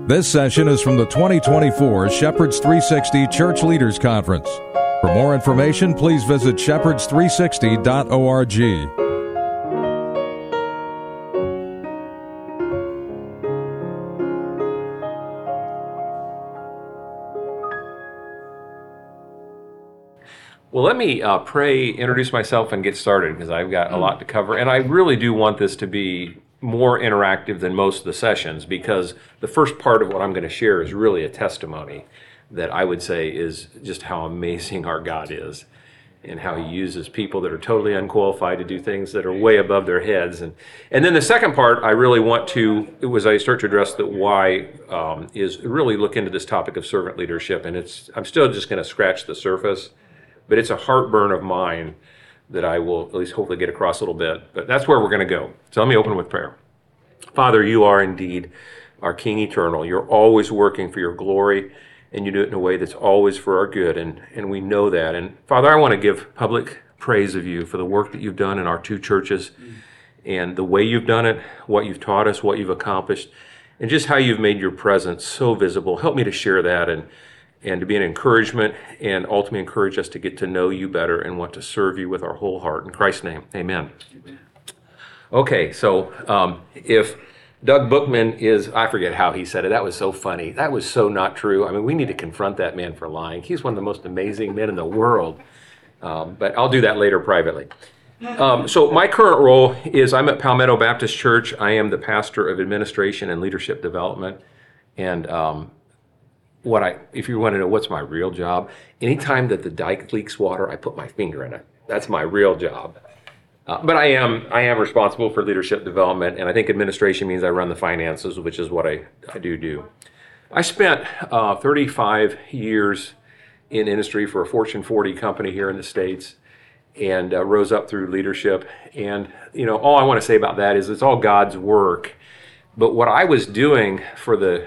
This session is from the 2024 Shepherds 360 Church Leaders Conference. For more information, please visit shepherds360.org. Well, let me introduce myself, and get started, because I've got a lot to cover. And I really do want this to be more interactive than most of the sessions, because the first part of what I'm going to share is really a testimony that I would say is just how amazing our God is, and how He uses people that are totally unqualified to do things that are way above their heads. And then the second part I really want to, as I start to address the why, is really look into this topic of servant leadership. And I'm still just going to scratch the surface, but it's a heartburn of mine that I will at least hopefully get across a little bit. But that's where we're going to go. So let me open with prayer. Father, you are indeed our King eternal. You're always working for your glory, and you do it in a way that's always for our good, and we know that. And Father, I want to give public praise of you for the work that you've done in our two churches, and the way you've done it, what you've taught us, what you've accomplished, and just how you've made your presence so visible. Help me to share that and to be an encouragement, and ultimately encourage us to get to know you better and want to serve you with our whole heart. In Christ's name, amen. Okay, so if Doug Bookman is, I forget how he said it, that was so funny. That was so not true. I mean, we need to confront that man for lying. He's one of the most amazing men in the world. But I'll do that later privately. So my current role is I'm at Palmetto Baptist Church. I am the pastor of administration and leadership development. And if you want to know what's my real job, anytime that the dike leaks water, I put my finger in it. That's my real job. But I am responsible for leadership development, and I think administration means I run the finances, which is what I do. I spent 35 years in industry for a Fortune 40 company here in the States, and rose up through leadership. And all I want to say about that is it's all God's work. But what I was doing for the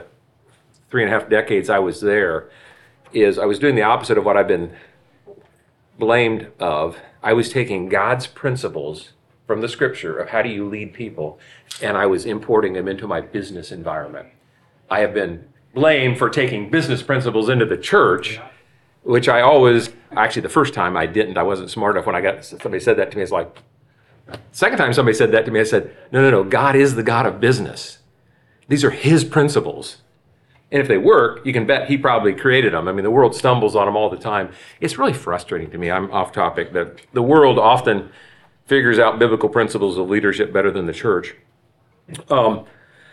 3.5 decades I was there is I was doing the opposite of what I've been blamed of. I was taking God's principles from the scripture of how do you lead people, and I was importing them into my business environment. I have been blamed for taking business principles into the church, which I always, actually the first time I didn't. I wasn't smart enough. When somebody said that to me, it's like, second time somebody said that to me, I said, no, God is the God of business. These are His principles. And if they work, you can bet He probably created them. I mean, the world stumbles on them all the time. It's really frustrating to me. I'm off topic. That the world often figures out biblical principles of leadership better than the church. And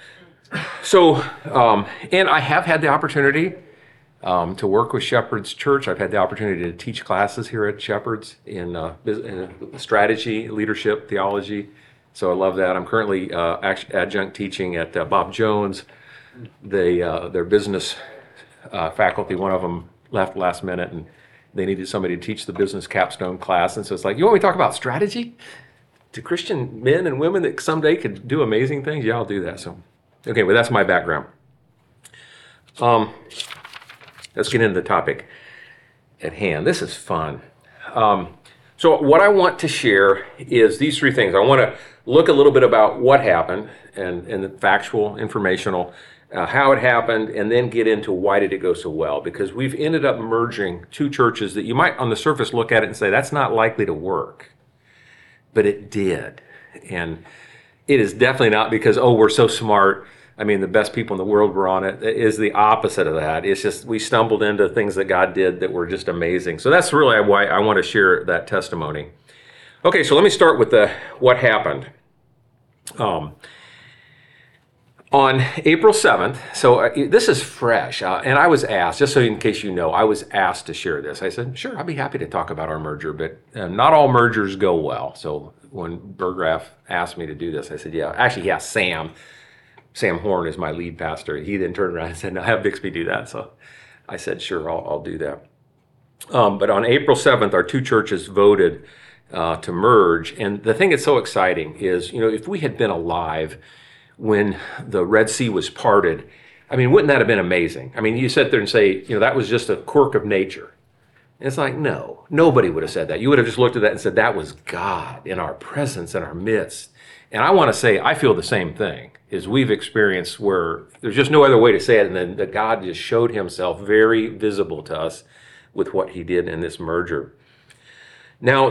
I have had the opportunity to work with Shepherds Church. I've had the opportunity to teach classes here at Shepherds in strategy, leadership, theology. So I love that. I'm currently adjunct teaching at Bob Jones. Their business faculty, one of them left last minute, and they needed somebody to teach the business capstone class. And so it's like, you want me to talk about strategy to Christian men and women that someday could do amazing things? Yeah, I'll do that. So, okay, well, that's my background. Let's get into the topic at hand. This is fun. So what I want to share is these three things. I want to look a little bit about what happened and the factual, informational, how it happened, and then get into why did it go so well. Because we've ended up merging two churches that you might on the surface look at it and say, that's not likely to work. But it did. And it is definitely not because, we're so smart. I mean, the best people in the world were on it. It is the opposite of that. It's just we stumbled into things that God did that were just amazing. So that's really why I want to share that testimony. Okay, so let me start with what happened. On April 7th, so this is fresh, and I was asked, just so in case you know, I was asked to share this. I said, sure, I'd be happy to talk about our merger, but not all mergers go well. So when Burgraff asked me to do this, I said, yeah. Actually, he asked Sam. Sam Horn is my lead pastor. He then turned around and said, no, have Bixby do that. So I said, sure, I'll do that. But on April 7th, our two churches voted to merge. And the thing that's so exciting is, if we had been alive when the Red Sea was parted, I mean, wouldn't that have been amazing? I mean, you sit there and say, that was just a quirk of nature. And it's like, no, nobody would have said that. You would have just looked at that and said, that was God in our presence, in our midst. And I want to say, I feel the same thing, is we've experienced where there's just no other way to say it, and then that God just showed himself very visible to us with what he did in this merger. Now,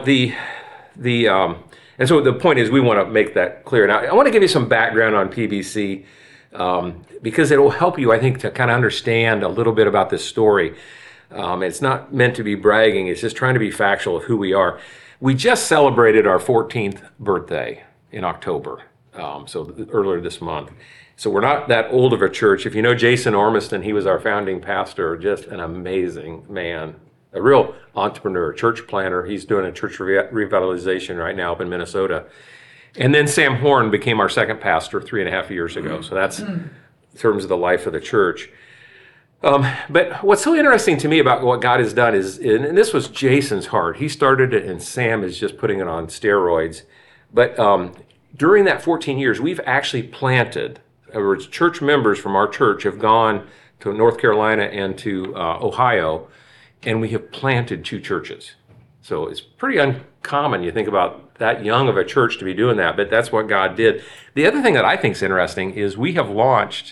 and so the point is we want to make that clear. Now, I want to give you some background on PBC because it will help you, I think, to kind of understand a little bit about this story. It's not meant to be bragging. It's just trying to be factual of who we are. We just celebrated our 14th birthday in October, so earlier this month. So we're not that old of a church. If you know Jason Ormiston, he was our founding pastor, just an amazing man, a real entrepreneur, church planner. He's doing a church revitalization right now up in Minnesota. And then Sam Horn became our second pastor 3.5 years ago. So that's in terms of the life of the church. But what's so interesting to me about what God has done is, and this was Jason's heart, he started it and Sam is just putting it on steroids. But during that 14 years, we've actually planted, in other words, church members from our church have gone to North Carolina and to Ohio, and we have planted 2 churches. So it's pretty uncommon, you think about that young of a church to be doing that, but that's what God did. The other thing that I think is interesting is we have launched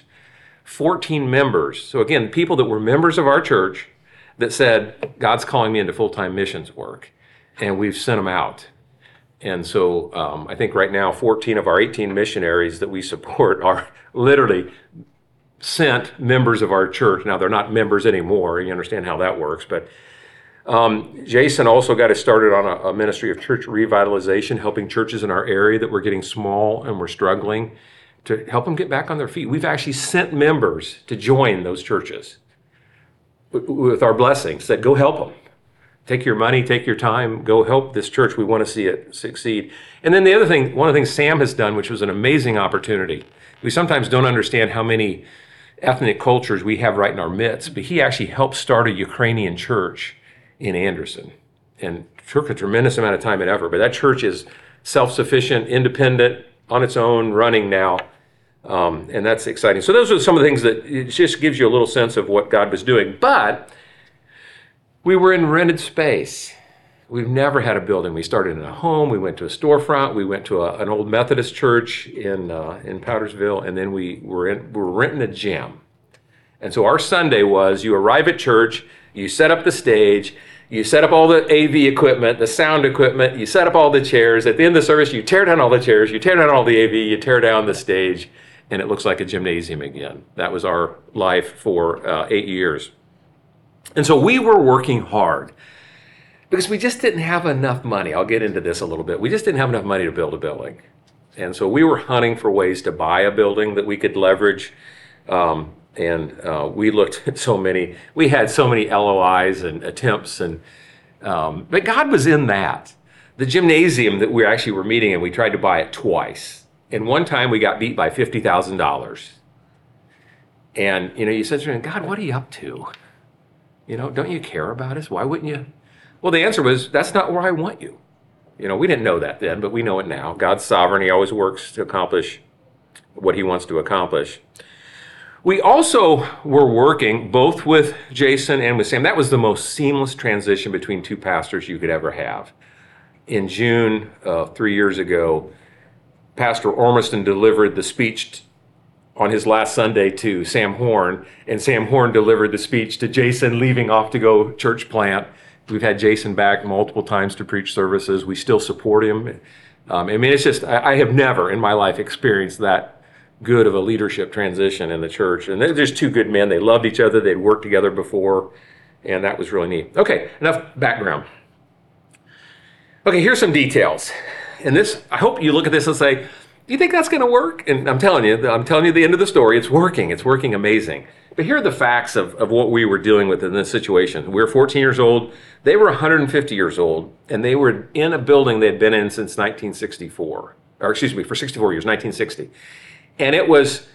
14 members. So again, people that were members of our church that said, God's calling me into full-time missions work, and we've sent them out. And so I think right now 14 of our 18 missionaries that we support are literally sent members of our church. Now, they're not members anymore. You understand how that works. But Jason also got us started on a ministry of church revitalization, helping churches in our area that were getting small and were struggling to help them get back on their feet. We've actually sent members to join those churches with our blessings, said, go help them. Take your money, take your time, go help this church. We want to see it succeed. And then the other thing, one of the things Sam has done, which was an amazing opportunity. We sometimes don't understand how many ethnic cultures we have right in our midst, but he actually helped start a Ukrainian church in Anderson and took a tremendous amount of time and effort. But that church is self-sufficient, independent, on its own, running now. And that's exciting. So those are some of the things that it just gives you a little sense of what God was doing. But we were in rented space. We've never had a building. We started in a home. We went to a storefront. We went to an old Methodist church in Powdersville, and then we were renting a gym. And so our Sunday was you arrive at church, you set up the stage, you set up all the AV equipment, the sound equipment, you set up all the chairs. At the end of the service, you tear down all the chairs, you tear down all the AV, you tear down the stage, and it looks like a gymnasium again. That was our life for 8 years. And so we were working hard because we just didn't have enough money. I'll get into this a little bit. We just didn't have enough money to build a building. And so we were hunting for ways to buy a building that we could leverage. We looked at so many, we had so many LOIs and attempts, but God was in that. The gymnasium that we actually were meeting in, we tried to buy it twice. And one time we got beat by $50,000. And, you said, God, what are you up to? Don't you care about us? Why wouldn't you? Well, the answer was, that's not where I want you. We didn't know that then, but we know it now. God's sovereign. He always works to accomplish what he wants to accomplish. We also were working both with Jason and with Sam. That was the most seamless transition between 2 pastors you could ever have. In June 3 years ago, Pastor Ormiston delivered the speech on his last Sunday to Sam Horn, and Sam Horn delivered the speech to Jason leaving off to go church plant. We've had Jason back multiple times to preach services. We still support him. It's just, I have never in my life experienced that good of a leadership transition in the church. And they're just 2 good men. They loved each other. They'd worked together before, and that was really neat. Okay, enough background. Okay, here's some details. And this, I hope you look at this and say, do you think that's going to work? And I'm telling you the end of the story. It's working. It's working amazing. But here are the facts of what we were dealing with in this situation. We were 14 years old. They were 150 years old, and they were in a building they'd been in since 1964. Or excuse me, for 64 years, 1960. And it was,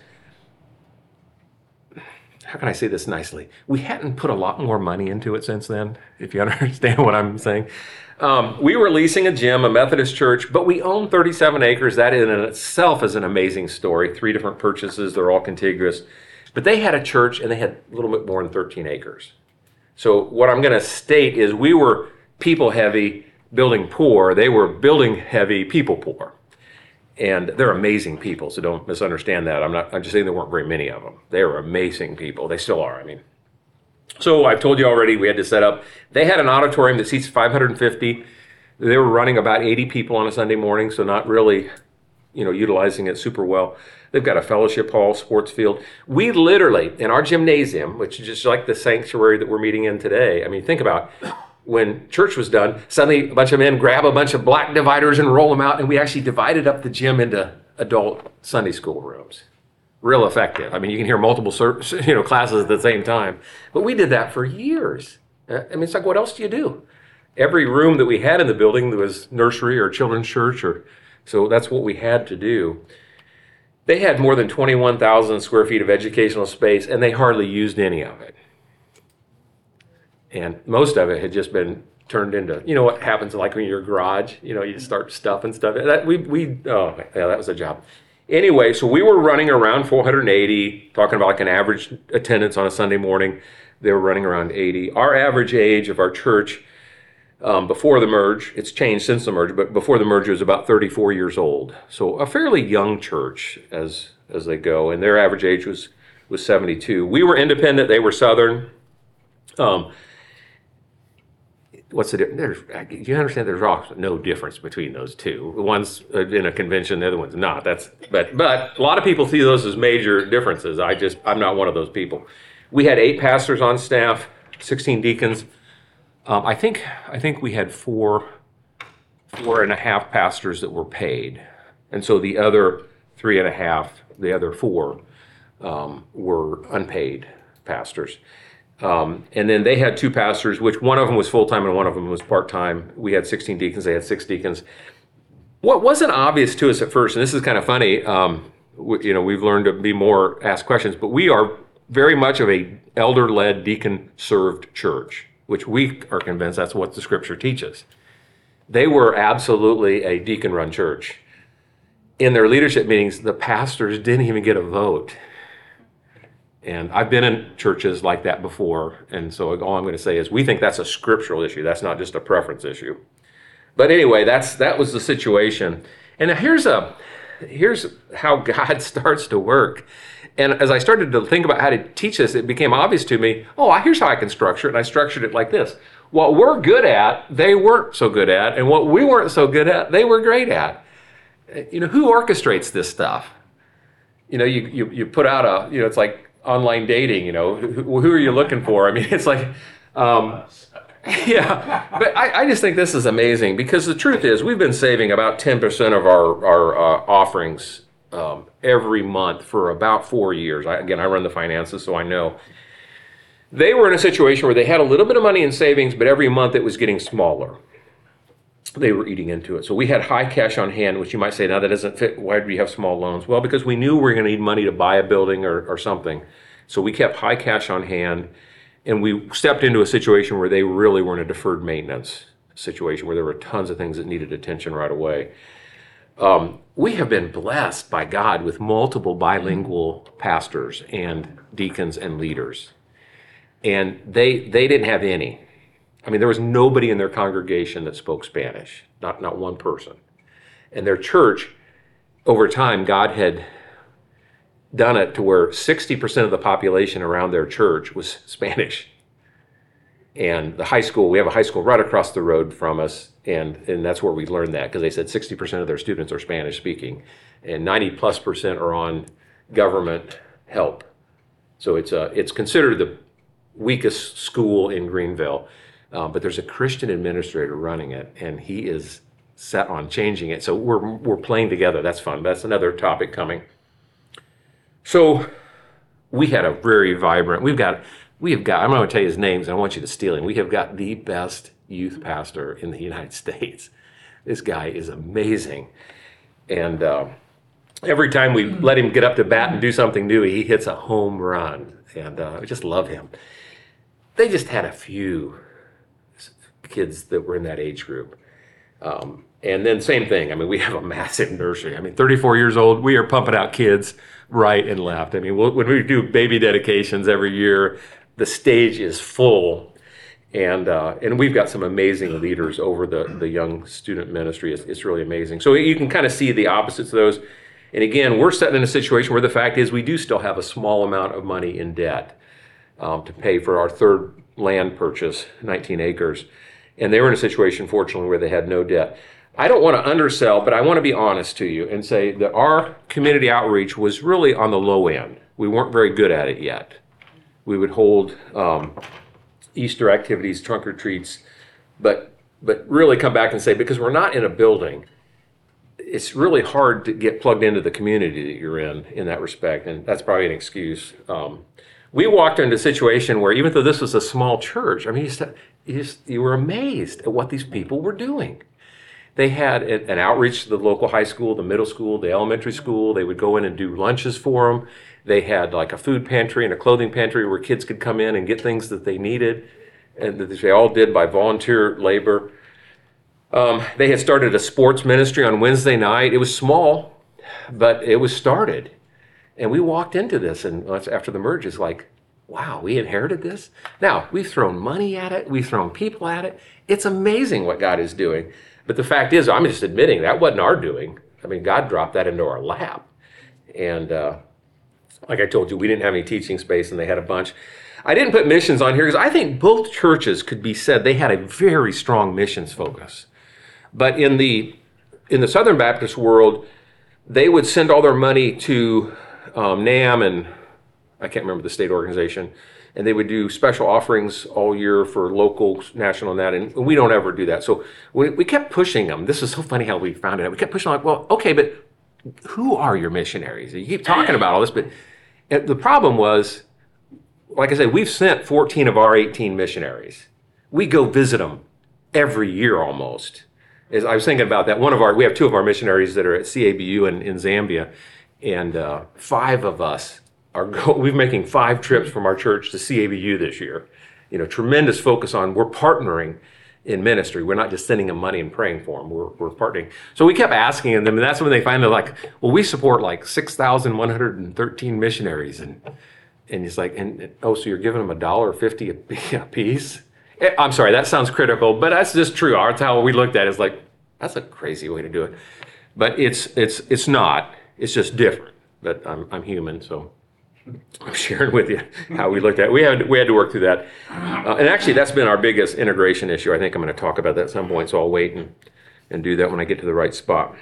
how can I say this nicely? We hadn't put a lot more money into it since then, if you understand what I'm saying. We were leasing a gym, a Methodist church, but we owned 37 acres. That in itself is an amazing story. 3 different purchases, they're all contiguous. But they had a church, and they had a little bit more than 13 acres. So what I'm going to state is we were people heavy, building poor. They were building heavy, people poor. And they're amazing people, so don't misunderstand that. I'm just saying there weren't very many of them. They were amazing people. They still are, I mean. So I've told you already, we had to set up. They had an auditorium that seats 550. They were running about 80 people on a Sunday morning, so not really, utilizing it super well. They've got a fellowship hall, sports field. We literally, in our gymnasium, which is just like the sanctuary that we're meeting in today, I mean, think about when church was done, suddenly a bunch of men grab a bunch of black dividers and roll them out, and we actually divided up the gym into adult Sunday school rooms. Real effective. I mean, you can hear multiple classes at the same time. But we did that for years. I mean, it's like, what else do you do? Every room that we had in the building, there was nursery or children's church, so that's what we had to do. They had more than 21,000 square feet of educational space, and they hardly used any of it. And most of it had just been turned into, what happens like when you're in your garage, you just start stuffing stuff. That was a job. Anyway, so we were running around 480, talking about like an average attendance on a Sunday morning. They were running around 80. Our average age of our church before the merge, it's changed since the merge, but before the merge was about 34 years old. So a fairly young church as they go, and their average age was 72. We were independent, they were Southern. What's the difference? You understand there's no difference between those two. One's in a convention, the other one's not. But a lot of people see those as major differences. I'm not one of those people. We had 8 pastors on staff, 16 deacons. I think we had 4.5 pastors that were paid. And so the other 3.5, the other 4 were unpaid pastors. And then they had 2 pastors, which one of them was full-time and one of them was part-time. We had 16 deacons, they had 6 deacons. What wasn't obvious to us at first, and this is kind of funny, we've learned to be more ask questions, but we are very much of a elder-led, deacon-served church, which we are convinced that's what the scripture teaches. They were absolutely a deacon-run church. In their leadership meetings, the pastors didn't even get a vote. And I've been in churches like that before, and so all I'm going to say is we think that's a scriptural issue. That's not just a preference issue. But anyway, that was the situation. And here's how God starts to work. And as I started to think about how to teach this, it became obvious to me, here's how I can structure it, and I structured it like this. What we're good at, they weren't so good at, and what we weren't so good at, they were great at. Who orchestrates this stuff? You put out it's like online dating, who are you looking for? I mean, it's like, yeah, but I just think this is amazing because the truth is we've been saving about 10% of our offerings every month for about 4 years. I run the finances, so I know. They were in a situation where they had a little bit of money in savings, but every month it was getting smaller. They were eating into it. So we had high cash on hand, which you might say, now that doesn't fit. Why do we have small loans? Well, because we knew we were going to need money to buy a building or something. So we kept high cash on hand, and we stepped into a situation where they really were in a deferred maintenance situation where there were tons of things that needed attention right away. We have been blessed by God with multiple bilingual pastors and deacons and leaders. And they didn't have any. I mean, there was nobody in their congregation that spoke Spanish, not one person. And their church, over time, God had done it to where 60% of the population around their church was Spanish. And the high school, we have a high school right across the road from us, and that's where we learned that, because they said 60% of their students are Spanish speaking, and 90+% are on government help. So it's considered the weakest school in Greenville. But there's a Christian administrator running it, and he is set on changing it. So we're playing together. That's fun. That's another topic coming. So we had a very vibrant. We have got. I'm not going to tell you his names. I don't want you to steal him. We have got the best youth pastor in the United States. This guy is amazing, and every time we let him get up to bat and do something new, he hits a home run, and I just love him. They just had a few kids that were in that age group. And then same thing. I mean, we have a massive nursery. I mean, 34 years old, we are pumping out kids right and left. I mean, when we do baby dedications every year, the stage is full. And we've got some amazing leaders over the young student ministry. It's really amazing. So you can kind of see the opposites of those. And again, we're sitting in a situation where the fact is we do still have a small amount of money in debt to pay for our third land purchase, 19 acres. And they were in a situation, fortunately, where they had no debt. I don't want to undersell, but I want to be honest to you and say that our community outreach was really on the low end. We weren't very good at it yet. We would hold Easter activities, trunk or treats, but really come back and say, because we're not in a building, it's really hard to get plugged into the community that you're in that respect, and that's probably an excuse. We walked into a situation where even though this was a small church, I mean, you were amazed at what these people were doing. They had an outreach to the local high school, the middle school, the elementary school. They would go in and do lunches for them. They had like a food pantry and a clothing pantry where kids could come in and get things that they needed, and that they all did by volunteer labor. They had started a sports ministry on Wednesday night. It was small, but it was started. And we walked into this, and after the merge, it's like, wow, we inherited this? Now, we've thrown money at it. We've thrown people at it. It's amazing what God is doing. But the fact is, I'm just admitting that wasn't our doing. I mean, God dropped that into our lap. And like I told you, we didn't have any teaching space, and they had a bunch. I didn't put missions on here because I think both churches could be said they had a very strong missions focus. But in the Southern Baptist world, they would send all their money to NAM, and I can't remember the state organization, and they would do special offerings all year for local, national, and that, and we don't ever do that. So we kept pushing them. This is so funny how we found it. We kept pushing them, like, well, okay, but who are your missionaries? You keep talking about all this, but the problem was, like I said, we've sent 14 of our 18 missionaries. We go visit them every year almost. As I was thinking about that, we have two of our missionaries that are at CABU in Zambia, and 5 of us we're making 5 trips from our church to CABU this year. You know, tremendous focus on we're partnering in ministry. We're not just sending them money and praying for them. We're partnering. So we kept asking them, and that's when they finally like, well, we support like 6,113 missionaries, and it's like, so you're giving them $1.50 a piece? I'm sorry, that sounds critical, but that's just true. That's how we looked at it. It's like, that's a crazy way to do it. But it's not. It's just different. But I'm human, so I'm sharing with you how we looked at it. We had to work through that. And actually, that's been our biggest integration issue. I think I'm going to talk about that at some point, so I'll wait and do that when I get to the right spot.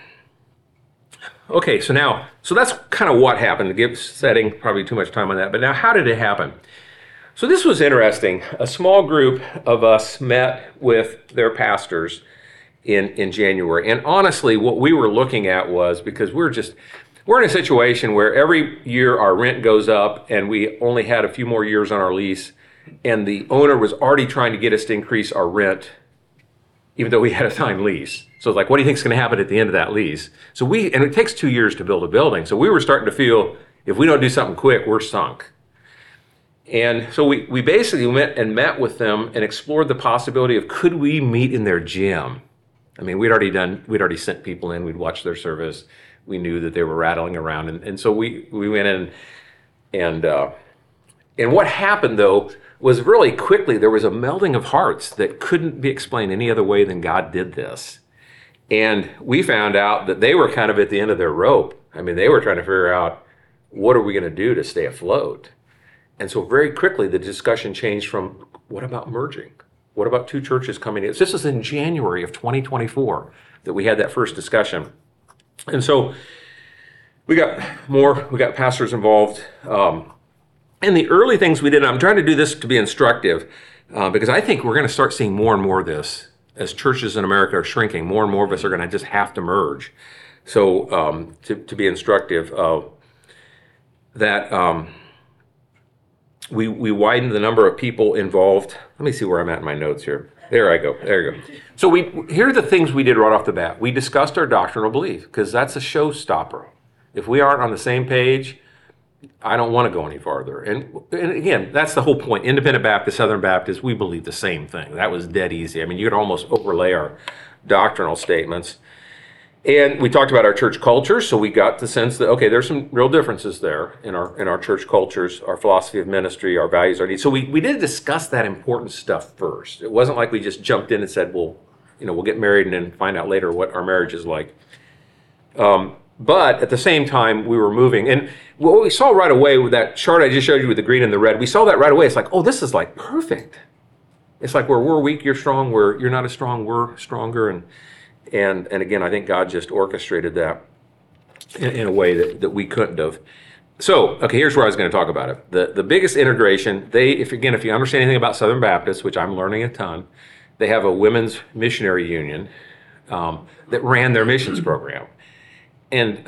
Okay, so that's kind of what happened. To give setting probably too much time on that. But now, how did it happen? So this was interesting. A small group of us met with their pastors in January. And honestly, what we were looking at was, because we're in a situation where every year our rent goes up and we only had a few more years on our lease, and the owner was already trying to get us to increase our rent, even though we had a signed lease. So it's like, what do you think is going to happen at the end of that lease? And it takes 2 years to build a building. So we were starting to feel, if we don't do something quick, we're sunk. And so we basically went and met with them and explored the possibility of, could we meet in their gym? I mean, we'd already sent people in, we'd watched their service. We knew that they were rattling around. And so we went in, and what happened though was really quickly there was a melding of hearts that couldn't be explained any other way than God did this. And we found out that they were kind of at the end of their rope. I mean, they were trying to figure out, what are we going to do to stay afloat? And so very quickly, the discussion changed from, what about merging? What about 2 churches coming in? This is in January of 2024 that we had that first discussion. And so we got pastors involved. And the early things we did, I'm trying to do this to be instructive, because I think we're going to start seeing more and more of this. As churches in America are shrinking, more and more of us are going to just have to merge. So to be instructive, we widened the number of people involved. Let me see where I'm at in my notes here. There you go. So here are the things we did right off the bat. We discussed our doctrinal belief, because that's a showstopper. If we aren't on the same page, I don't want to go any farther. And again, that's the whole point. Independent Baptist, Southern Baptist, we believe the same thing. That was dead easy. I mean, you could almost overlay our doctrinal statements. And we talked about our church culture, so we got the sense that, okay, there's some real differences there in our church cultures, our philosophy of ministry, our values, our needs. So we did discuss that important stuff first. It wasn't like we just jumped in and said, well, we'll get married and then find out later what our marriage is like. But at the same time, we were moving. And what we saw right away with that chart I just showed you with the green and the red, we saw that right away. It's like, oh, this is like perfect. It's like where we're weak, you're strong, where you're not as strong, we're stronger. And again, I think God just orchestrated that in a way that we couldn't have. So, okay, here's where I was going to talk about it. The biggest integration, if you understand anything about Southern Baptists, which I'm learning a ton, they have a women's missionary union that ran their missions program. And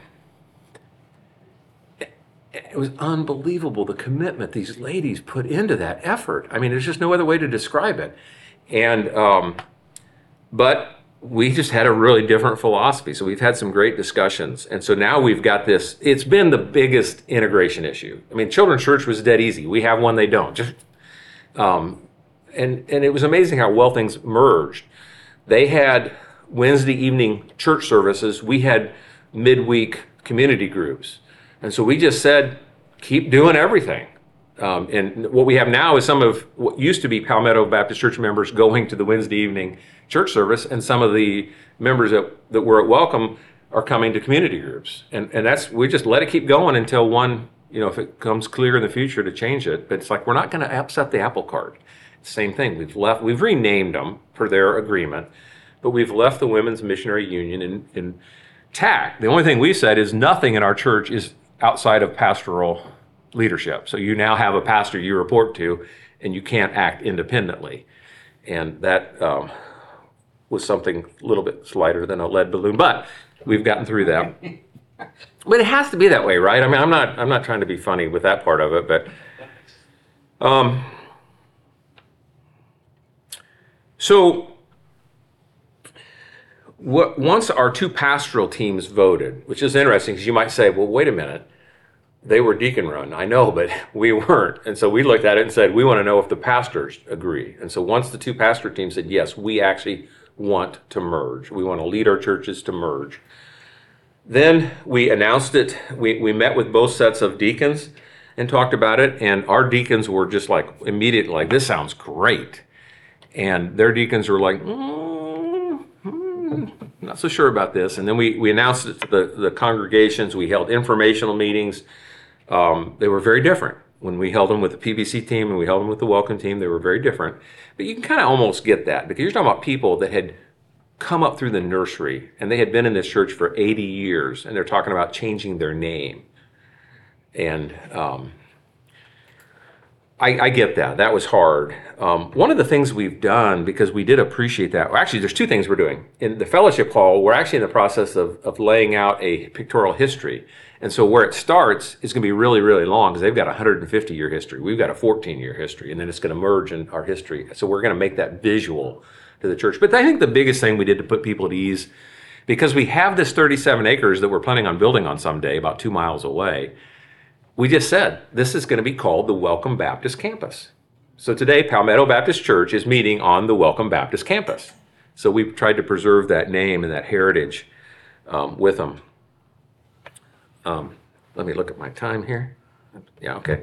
it was unbelievable, the commitment these ladies put into that effort. I mean, there's just no other way to describe it. And but we just had a really different philosophy. So we've had some great discussions. And so now we've got this, it's been the biggest integration issue. I mean, children's church was dead easy. We have one, they don't. And it was amazing how well things merged. They had Wednesday evening church services. We had midweek community groups. And so we just said, keep doing everything. And what we have now is some of what used to be Palmetto Baptist Church members going to the Wednesday evening church service, and some of the members that were at Welcome are coming to community groups. And we just let it keep going until one, if it comes clear in the future to change it. But it's like, we're not going to upset the apple cart. Same thing. We've renamed them per their agreement, but we've left the Women's Missionary Union intact. The only thing we said is nothing in our church is outside of pastoral leadership. So you now have a pastor you report to, and you can't act independently. And that was something a little bit lighter than a lead balloon, but we've gotten through that. But it has to be that way, right? I mean, I'm not trying to be funny with that part of it, but so once our two pastoral teams voted, which is interesting because you might say, well, wait a minute, they were deacon run. I know, but we weren't. And so we looked at it and said, we want to know if the pastors agree. And so once the two pastor teams said, yes, we actually want to merge. We want to lead our churches to merge. Then we announced it. We met with both sets of deacons and talked about it. And our deacons were just like immediately like, this sounds great. And their deacons were like, not so sure about this. And then we announced it to the congregations. We held informational meetings. They were very different. When we held them with the PBC team and we held them with the Welcome team, they were very different. But you can kind of almost get that because you're talking about people that had come up through the nursery and they had been in this church for 80 years and they're talking about changing their name. And I get that. That was hard. One of the things we've done, because we did appreciate that, well, actually there's two things we're doing. In the fellowship hall, we're actually in the process of laying out a pictorial history. And so where it starts is going to be really, really long because they've got a 150-year history. We've got a 14-year history, and then it's going to merge in our history. So we're going to make that visual to the church. But I think the biggest thing we did to put people at ease, because we have this 37 acres that we're planning on building on someday, about 2 miles away, we just said, this is going to be called the Welcome Baptist Campus. So today, Palmetto Baptist Church is meeting on the Welcome Baptist Campus. So we've tried to preserve that name and that heritage with them. Let me look at my time here. Yeah, okay.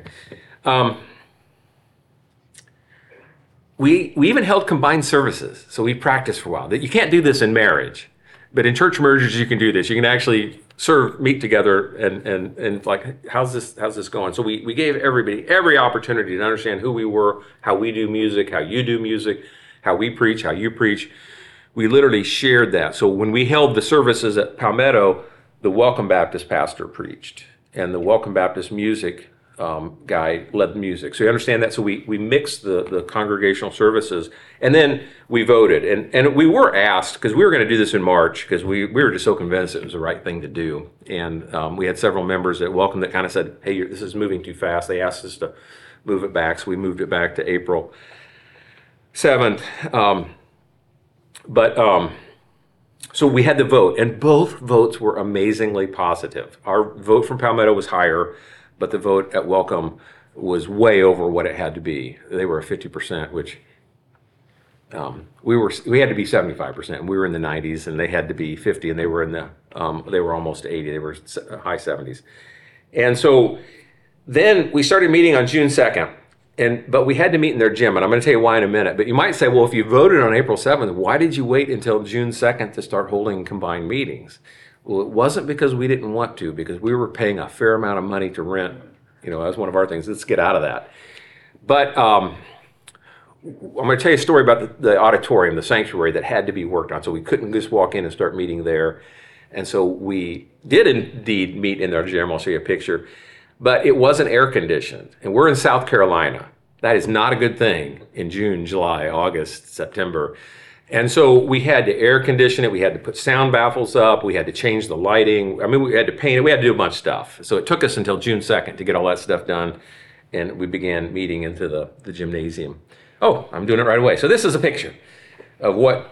We even held combined services. So we practiced for a while. You can't do this in marriage, but in church mergers you can do this. You can actually meet together and like, how's this going? So we gave everybody every opportunity to understand who we were, how we do music, how you do music, how we preach, how you preach. We literally shared that. So when we held the services at Palmetto, the Welcome Baptist pastor preached, and the Welcome Baptist music guy led the music. So you understand that? So we mixed the congregational services, and then we voted. And we were asked, because we were going to do this in March, because we were just so convinced it was the right thing to do. And we had several members at Welcome that kind of said, hey, this is moving too fast. They asked us to move it back, so we moved it back to April 7th. So we had the vote, and both votes were amazingly positive. Our vote from Palmetto was higher, but the vote at Welcome was way over what it had to be. They were at 50%, which we had to be 75%. And we were in the 90s, and they had to be 50, and they were they were almost 80. They were high 70s. And so then we started meeting on June 2nd. But we had to meet in their gym, and I'm going to tell you why in a minute. But you might say, well, if you voted on April 7th, why did you wait until June 2nd to start holding combined meetings? Well, it wasn't because we didn't want to, because we were paying a fair amount of money to rent. That was one of our things. Let's get out of that. But I'm going to tell you a story about the auditorium, the sanctuary, that had to be worked on. So we couldn't just walk in and start meeting there. And so we did indeed meet in their gym. I'll show you a picture. But it wasn't air conditioned. And we're in South Carolina. That is not a good thing in June, July, August, September. And so we had to air condition it. We had to put sound baffles up. We had to change the lighting. I mean, we had to paint it. We had to do a bunch of stuff. So it took us until June 2nd to get all that stuff done. And we began meeting into the gymnasium. Oh, I'm doing it right away. So this is a picture of what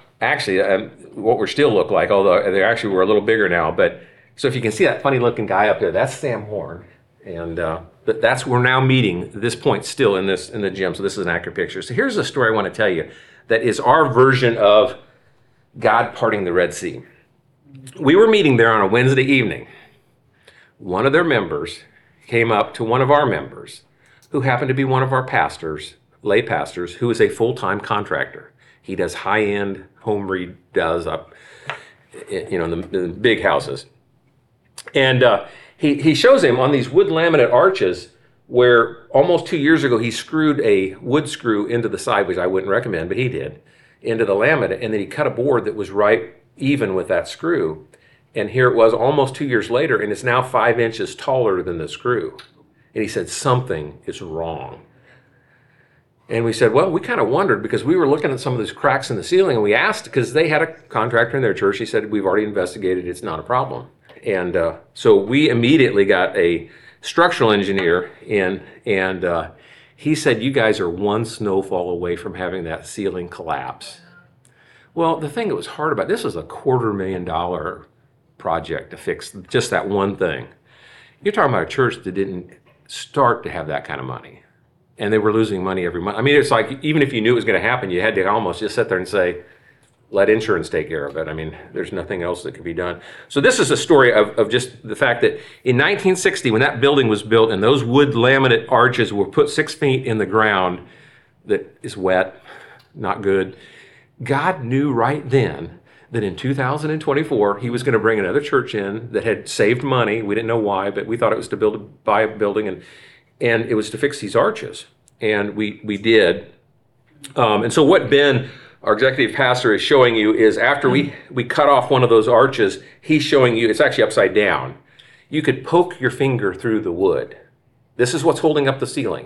we still look like, although they actually were a little bigger now. But so if you can see that funny looking guy up there, that's Sam Horn. And we're now meeting at this point still in the gym. So this is an accurate picture. So here's a story I want to tell you that is our version of God parting the Red Sea. We were meeting there on a Wednesday evening. One of their members came up to one of our members, who happened to be one of our pastors, lay pastors, who is a full-time contractor. He does high-end home redos up, in the big houses. And he shows him on these wood laminate arches where almost 2 years ago he screwed a wood screw into the side, which I wouldn't recommend, but he did, into the laminate, and then he cut a board that was right even with that screw. And here it was almost 2 years later, and it's now 5 inches taller than the screw. And he said, something is wrong. And we said, well, we kind of wondered because we were looking at some of these cracks in the ceiling, and we asked, because they had a contractor in their church. He said, we've already investigated, it's not a problem. And so we immediately got a structural engineer in, and he said, you guys are one snowfall away from having that ceiling collapse. Well, the thing that was hard about this was a $250,000 project to fix just that one thing. You're talking about a church that didn't start to have that kind of money, and they were losing money every month. I mean, it's like, even if you knew it was going to happen, you had to almost just sit there and say, let insurance take care of it. I mean, there's nothing else that could be done. So this is a story of just the fact that in 1960, when that building was built and those wood laminate arches were put 6 feet in the ground that is wet, not good, God knew right then that in 2024, he was going to bring another church in that had saved money. We didn't know why, but we thought it was to buy a building, and it was to fix these arches. And we did. And so what Ben, our executive pastor, is showing you is after we cut off one of those arches, he's showing you, it's actually upside down. You could poke your finger through the wood. This is what's holding up the ceiling.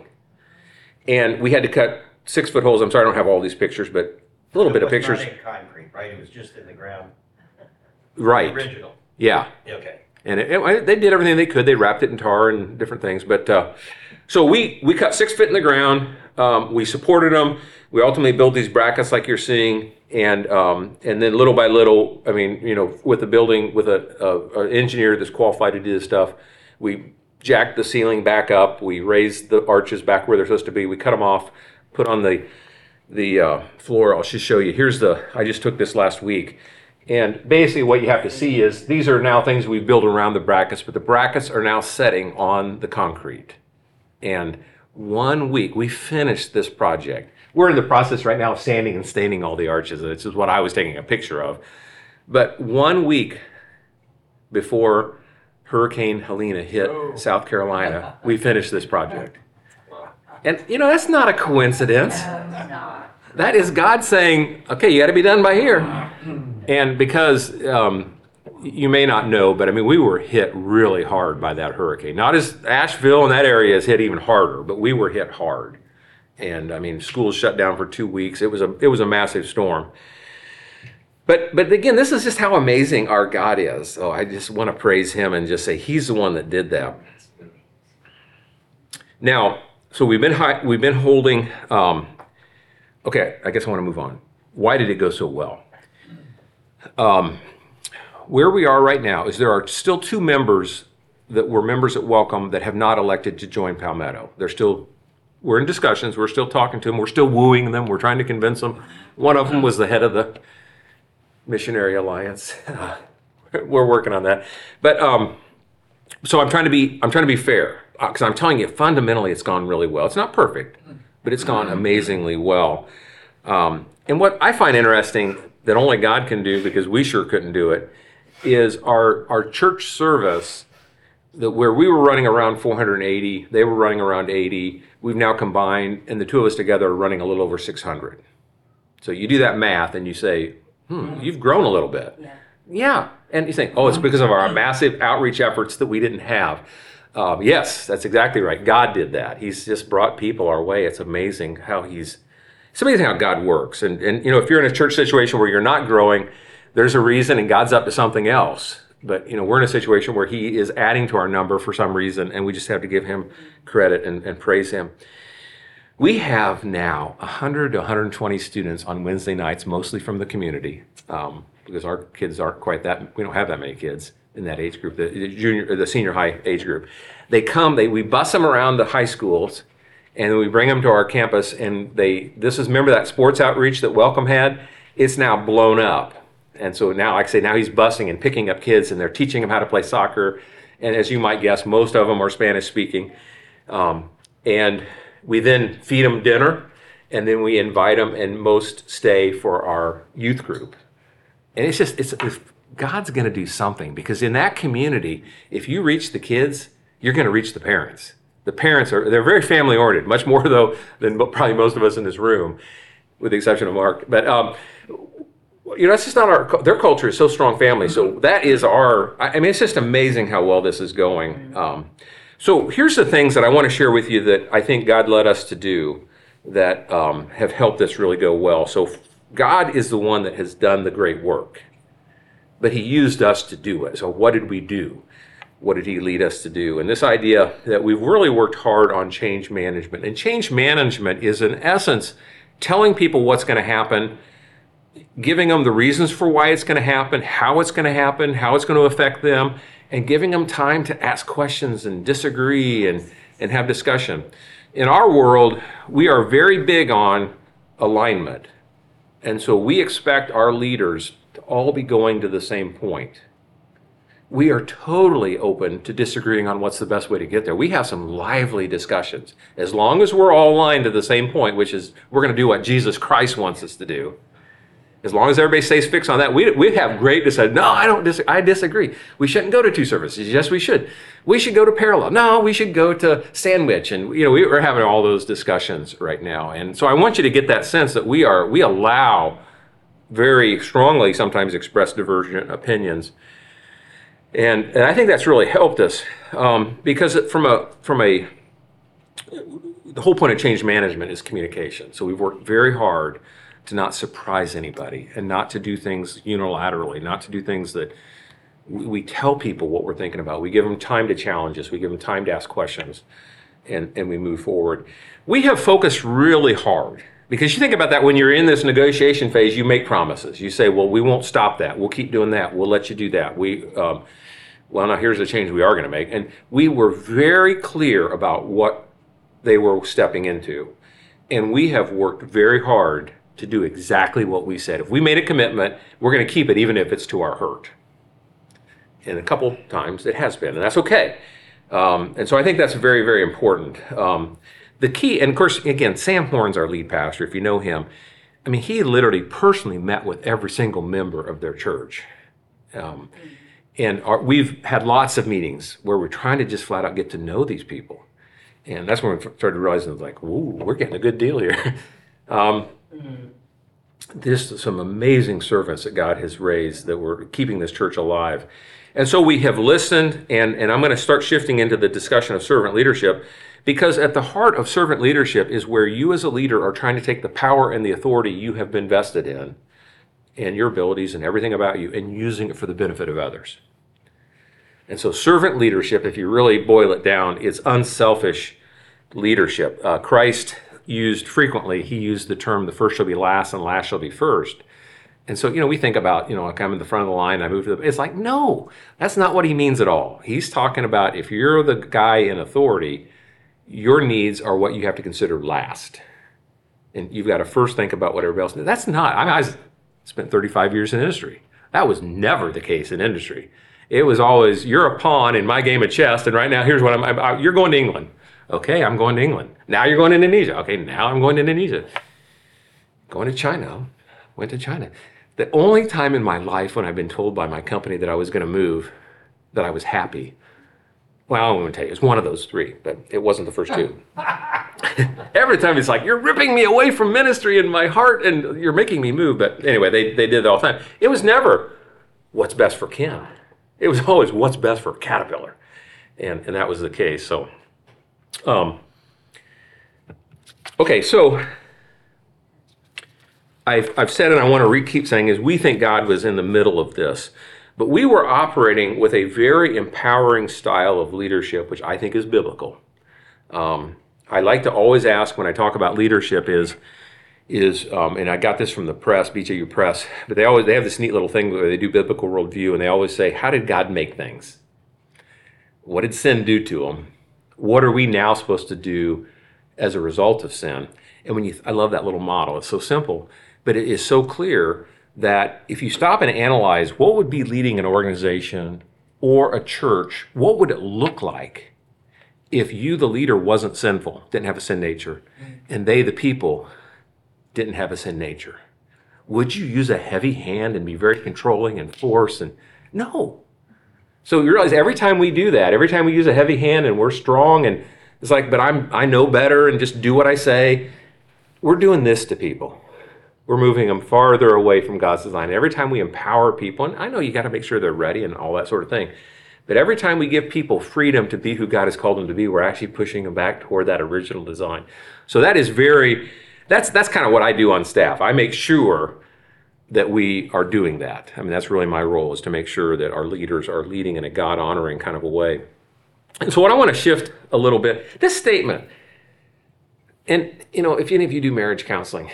And we had to cut 6-foot holes. I'm sorry, I don't have all these pictures, but a little bit of pictures. It was not in concrete, right? It was just in the ground. Right. The original. Yeah. Okay. And they did everything they could. They wrapped it in tar and different things. But so we cut 6 feet in the ground. We supported them. We ultimately built these brackets like you're seeing. And then little by little, I mean, with the building, with an engineer that's qualified to do this stuff, we jacked the ceiling back up. We raised the arches back where they're supposed to be. We cut them off, put on the floor. I'll just show you. I just took this last week. And basically what you have to see is these are now things we've built around the brackets, but the brackets are now setting on the concrete. And 1 week, we finished this project. We're in the process right now of sanding and staining all the arches. This is what I was taking a picture of. But 1 week before Hurricane Helene hit South Carolina, we finished this project. And, that's not a coincidence. That is God saying, okay, you got to be done by here. And because you may not know, but I mean, we were hit really hard by that hurricane. Not as Asheville and that area is hit even harder, but we were hit hard. And I mean, schools shut down for 2 weeks. It was a massive storm. But again, this is just how amazing our God is. So I just want to praise him and just say he's the one that did that. Now, so we've been holding. Okay, I guess I want to move on. Why did it go so well? Where we are right now is there are still 2 members that were members at Welcome that have not elected to join Palmetto. They're still we're in discussions. We're still talking to them. We're still wooing them. We're trying to convince them. One of them was the head of the Missionary Alliance. We're working on that. But so I'm trying to be fair, because I'm telling you, fundamentally, it's gone really well. It's not perfect, but it's gone amazingly well. And what I find interesting that only God can do, because we sure couldn't do it, is our church service, that where we were running around 480, they were running around 80. We've now combined, and the two of us together are running a little over 600. So you do that math and you say, you've grown a little bit. Yeah. And you think, oh, it's because of our massive outreach efforts that we didn't have. Yes, that's exactly right. God did that. He's just brought people our way. It's amazing how it's amazing how God works. And if you're in a church situation where you're not growing, there's a reason, and God's up to something else. But we're in a situation where He is adding to our number for some reason, and we just have to give Him credit and praise Him. We have now 100 to 120 students on Wednesday nights, mostly from the community, because our kids aren't quite that. We don't have that many kids in that age group, the senior high age group. They come, we bus them around the high schools, and then we bring them to our campus. And remember that sports outreach that Welcome had? It's now blown up. And so now, like I say, now he's busing and picking up kids, and they're teaching them how to play soccer. And as you might guess, most of them are Spanish speaking. And we then feed them dinner, and then we invite them, and most stay for our youth group. And it's God's going to do something, because in that community, if you reach the kids, you're going to reach the parents. The parents they're very family oriented, much more though than probably most of us in this room, with the exception of Mark. But that's just not their culture is so strong family. So that is it's just amazing how well this is going. So here's the things that I want to share with you that I think God led us to do that have helped this really go well. So God is the one that has done the great work, but He used us to do it. So what did we do? What did He lead us to do? And this idea that we've really worked hard on change management. And change management is, in essence, telling people what's going to happen, giving them the reasons for why it's going to happen, how it's going to happen, how it's going to affect them, and giving them time to ask questions and disagree and have discussion. In our world, we are very big on alignment. And so we expect our leaders to all be going to the same point. We are totally open to disagreeing on what's the best way to get there. We have some lively discussions. As long as we're all aligned to the same point, which is we're going to do what Jesus Christ wants us to do. As long as everybody stays fixed on that, we have great discussions. No, I disagree. We shouldn't go to two services. Yes, we should. We should go to parallel. No, we should go to sandwich. And we're having all those discussions right now. And so I want you to get that sense that we allow very strongly sometimes expressed divergent opinions. And I think that's really helped us because the whole point of change management is communication. So we've worked very hard to not surprise anybody and not to do things unilaterally, not to do things that we tell people what we're thinking about. We give them time to challenge us. We give them time to ask questions, and we move forward. We have focused really hard, because you think about that when you're in this negotiation phase, you make promises. You say, well, we won't stop that. We'll keep doing that. We'll let you do that. Now here's the change we are going to make. And we were very clear about what they were stepping into. And we have worked very hard to do exactly what we said. If we made a commitment, we're going to keep it even if it's to our hurt. And a couple times it has been, and that's okay. And so I think that's very, very important. The key, and of course, again, Sam Horn's our lead pastor, if you know him. I mean, he literally personally met with every single member of their church. We've had lots of meetings where we're trying to just flat out get to know these people. And that's when we started realizing, like, ooh, we're getting a good deal here. There's some amazing servants that God has raised that were keeping this church alive. And so we have listened, and I'm going to start shifting into the discussion of servant leadership, because at the heart of servant leadership is where you as a leader are trying to take the power and the authority you have been vested in, and your abilities and everything about you, and using it for the benefit of others. And so servant leadership, if you really boil it down, it's unselfish leadership. Christ used frequently, he used the term, the first shall be last and last shall be first. And so, we think about, like I'm in the front of the line, I move to it's like, no, that's not what he means at all. He's talking about if you're the guy in authority, your needs are what you have to consider last. And you've got to first think about what everybody else needs. That's not, I spent 35 years in industry. That was never the case in industry. It was always, you're a pawn in my game of chess, and right now, here's what you're going to England. Okay, I'm going to England. Now you're going to Indonesia. Okay, now I'm going to Indonesia. Going to China. Went to China. The only time in my life when I've been told by my company that I was going to move, that I was happy, well, I'm going to tell you, it's one of those three, but it wasn't the first two. Every time it's like, you're ripping me away from ministry and my heart, and you're making me move. But anyway, they did it all the time. It was never, what's best for Ken? It was always, what's best for Caterpillar? And that was the case. So, okay, so I've said, and I want to keep saying, is we think God was in the middle of this. But we were operating with a very empowering style of leadership, which I think is biblical. I like to always ask when I talk about leadership is and I got this from the press, BJU Press, but they have this neat little thing where they do biblical worldview, and they always say, how did God make things? What did sin do to them? What are we now supposed to do as a result of sin? And I love that little model. It's so simple, but it is so clear that if you stop and analyze what would be leading an organization or a church, what would it look like if you, the leader, wasn't sinful, didn't have a sin nature, and they, the people, didn't have a sin nature? Would you use a heavy hand and be very controlling and force? And no. So you realize every time we do that, every time we use a heavy hand and we're strong, and it's like, but I know better and just do what I say, we're doing this to people. We're moving them farther away from God's design. Every time we empower people, and I know you got to make sure they're ready and all that sort of thing, but every time we give people freedom to be who God has called them to be, we're actually pushing them back toward that original design. So that is that's kind of what I do on staff. I make sure that we are doing that. I mean, that's really my role, is to make sure that our leaders are leading in a God-honoring kind of a way. And so what I want to shift a little bit, this statement, and if any of you do marriage counseling,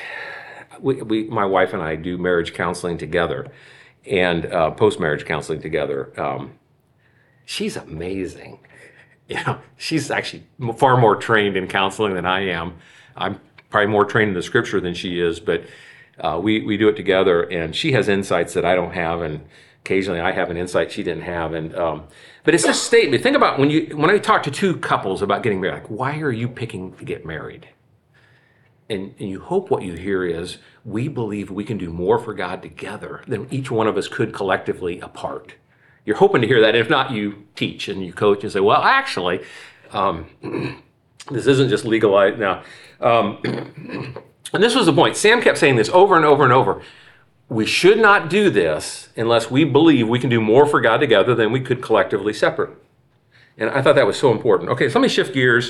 my wife and I do marriage counseling together and post-marriage counseling together. She's amazing. She's actually far more trained in counseling than I am. I'm probably more trained in the scripture than she is, but we do it together, and she has insights that I don't have, and occasionally I have an insight she didn't have. And but it's this statement. Think about when I talk to two couples about getting married, like, why are you picking to get married? And you hope what you hear is, we believe we can do more for God together than each one of us could collectively apart. You're hoping to hear that. If not, you teach and you coach and say, well, actually, this isn't just legalized now. And this was the point. Sam kept saying this over and over and over. We should not do this unless we believe we can do more for God together than we could collectively separate. And I thought that was so important. Okay, so let me shift gears.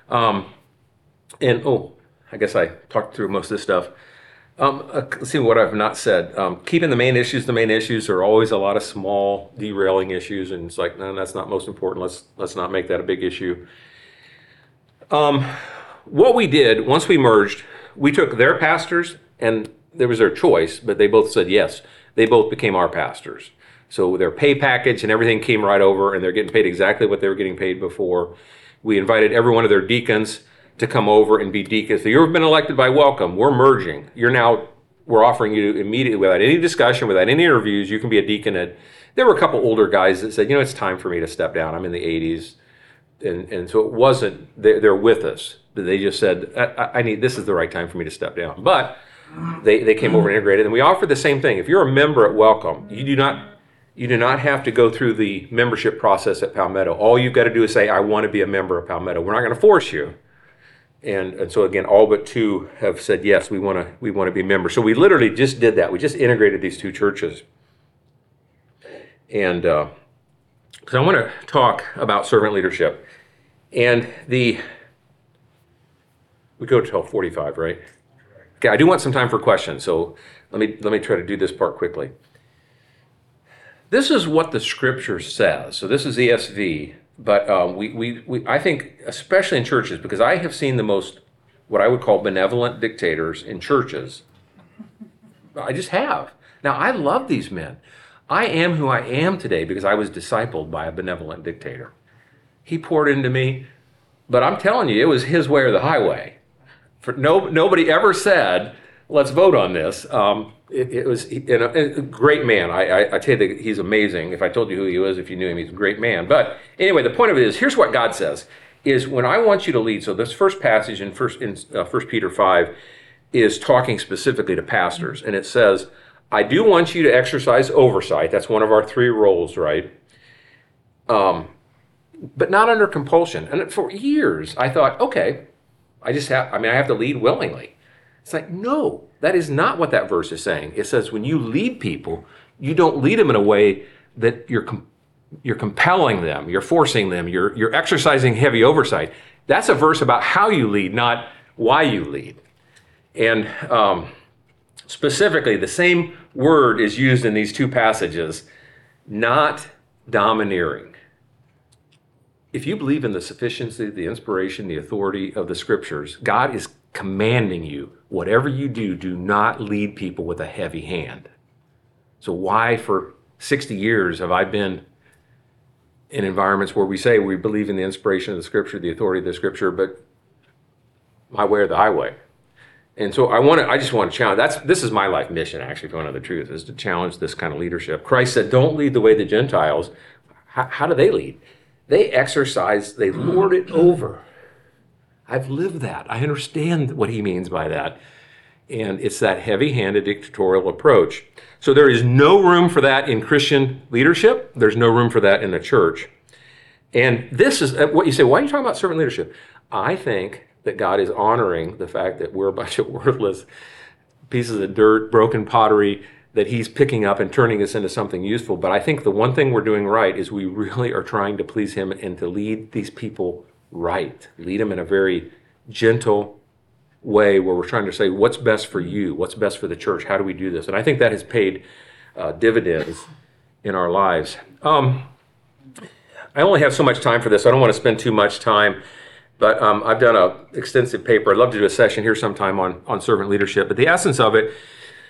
I guess I talked through most of this stuff. Let's see what I've not said. Keeping the main issues. The main issues are always a lot of small derailing issues, and it's like, no, that's not most important. Let's not make that a big issue. What we did once we merged, we took their pastors, and there was their choice, but they both said yes. They both became our pastors. So their pay package and everything came right over, and they're getting paid exactly what they were getting paid before. We invited every one of their deacons to come over and be deacons. So you've been elected by welcome. We're merging. We're offering you immediately, without any discussion, without any interviews, you can be a deacon. There were a couple older guys that said, it's time for me to step down. I'm in the 80s. And so it wasn't, they're with us. They just said, this is the right time for me to step down. But they came over and integrated. And we offered the same thing. If you're a member at Welcome, you do not have to go through the membership process at Palmetto. All you've got to do is say, I want to be a member of Palmetto. We're not going to force you. And so again, all but two have said, yes, we want to be members. So we literally just did that. We just integrated these two churches. And because I want to talk about servant leadership. And we go till 45, right? Okay, I do want some time for questions. So let me try to do this part quickly. This is what the scripture says. So this is ESV. But I think, especially in churches, because I have seen the most, what I would call benevolent dictators in churches. I just have. Now, I love these men. I am who I am today because I was discipled by a benevolent dictator. He poured into me But I'm telling you, it was his way or the highway. Nobody ever said, let's vote on this. It was a great man. I tell you that he's amazing. If I told you who he was, if you knew him, he's a great man. But anyway, the point of it is, here's what God says, is when I want you to lead. So this first passage in 1 Peter 5 is talking specifically to pastors. And it says, I do want you to exercise oversight. That's one of our 3 roles, right? But not under compulsion. And for years, I thought, okay, I have to lead willingly. It's like, no, that is not what that verse is saying. It says when you lead people, you don't lead them in a way that you're compelling them, you're forcing them, you're exercising heavy oversight. That's a verse about how you lead, not why you lead. And specifically, the same word is used in these 2 passages, not domineering. If you believe in the sufficiency, the inspiration, the authority of the scriptures, God is commanding you, whatever you do, do not lead people with a heavy hand. So why for 60 years have I been in environments where we say we believe in the inspiration of the scripture, the authority of the scripture, but my way or the highway? And so I just want to challenge, this is my life mission, actually, if you want to know the truth, is to challenge this kind of leadership. Christ said, don't lead the way the Gentiles. How do they lead? They exercise, they lord it over. I've lived that. I understand what he means by that. And it's that heavy-handed dictatorial approach. So there is no room for that in Christian leadership. There's no room for that in the church. And this is what you say, why are you talking about servant leadership? I think that God is honoring the fact that we're a bunch of worthless pieces of dirt, broken pottery, that he's picking up and turning us into something useful. But I think the one thing we're doing right is we really are trying to please him and to lead these people right. Lead them in a very gentle way where we're trying to say, what's best for you? What's best for the church? How do we do this? And I think that has paid dividends in our lives. I only have so much time for this. I don't want to spend too much time. But I've done an extensive paper. I'd love to do a session here sometime on servant leadership. But the essence of it,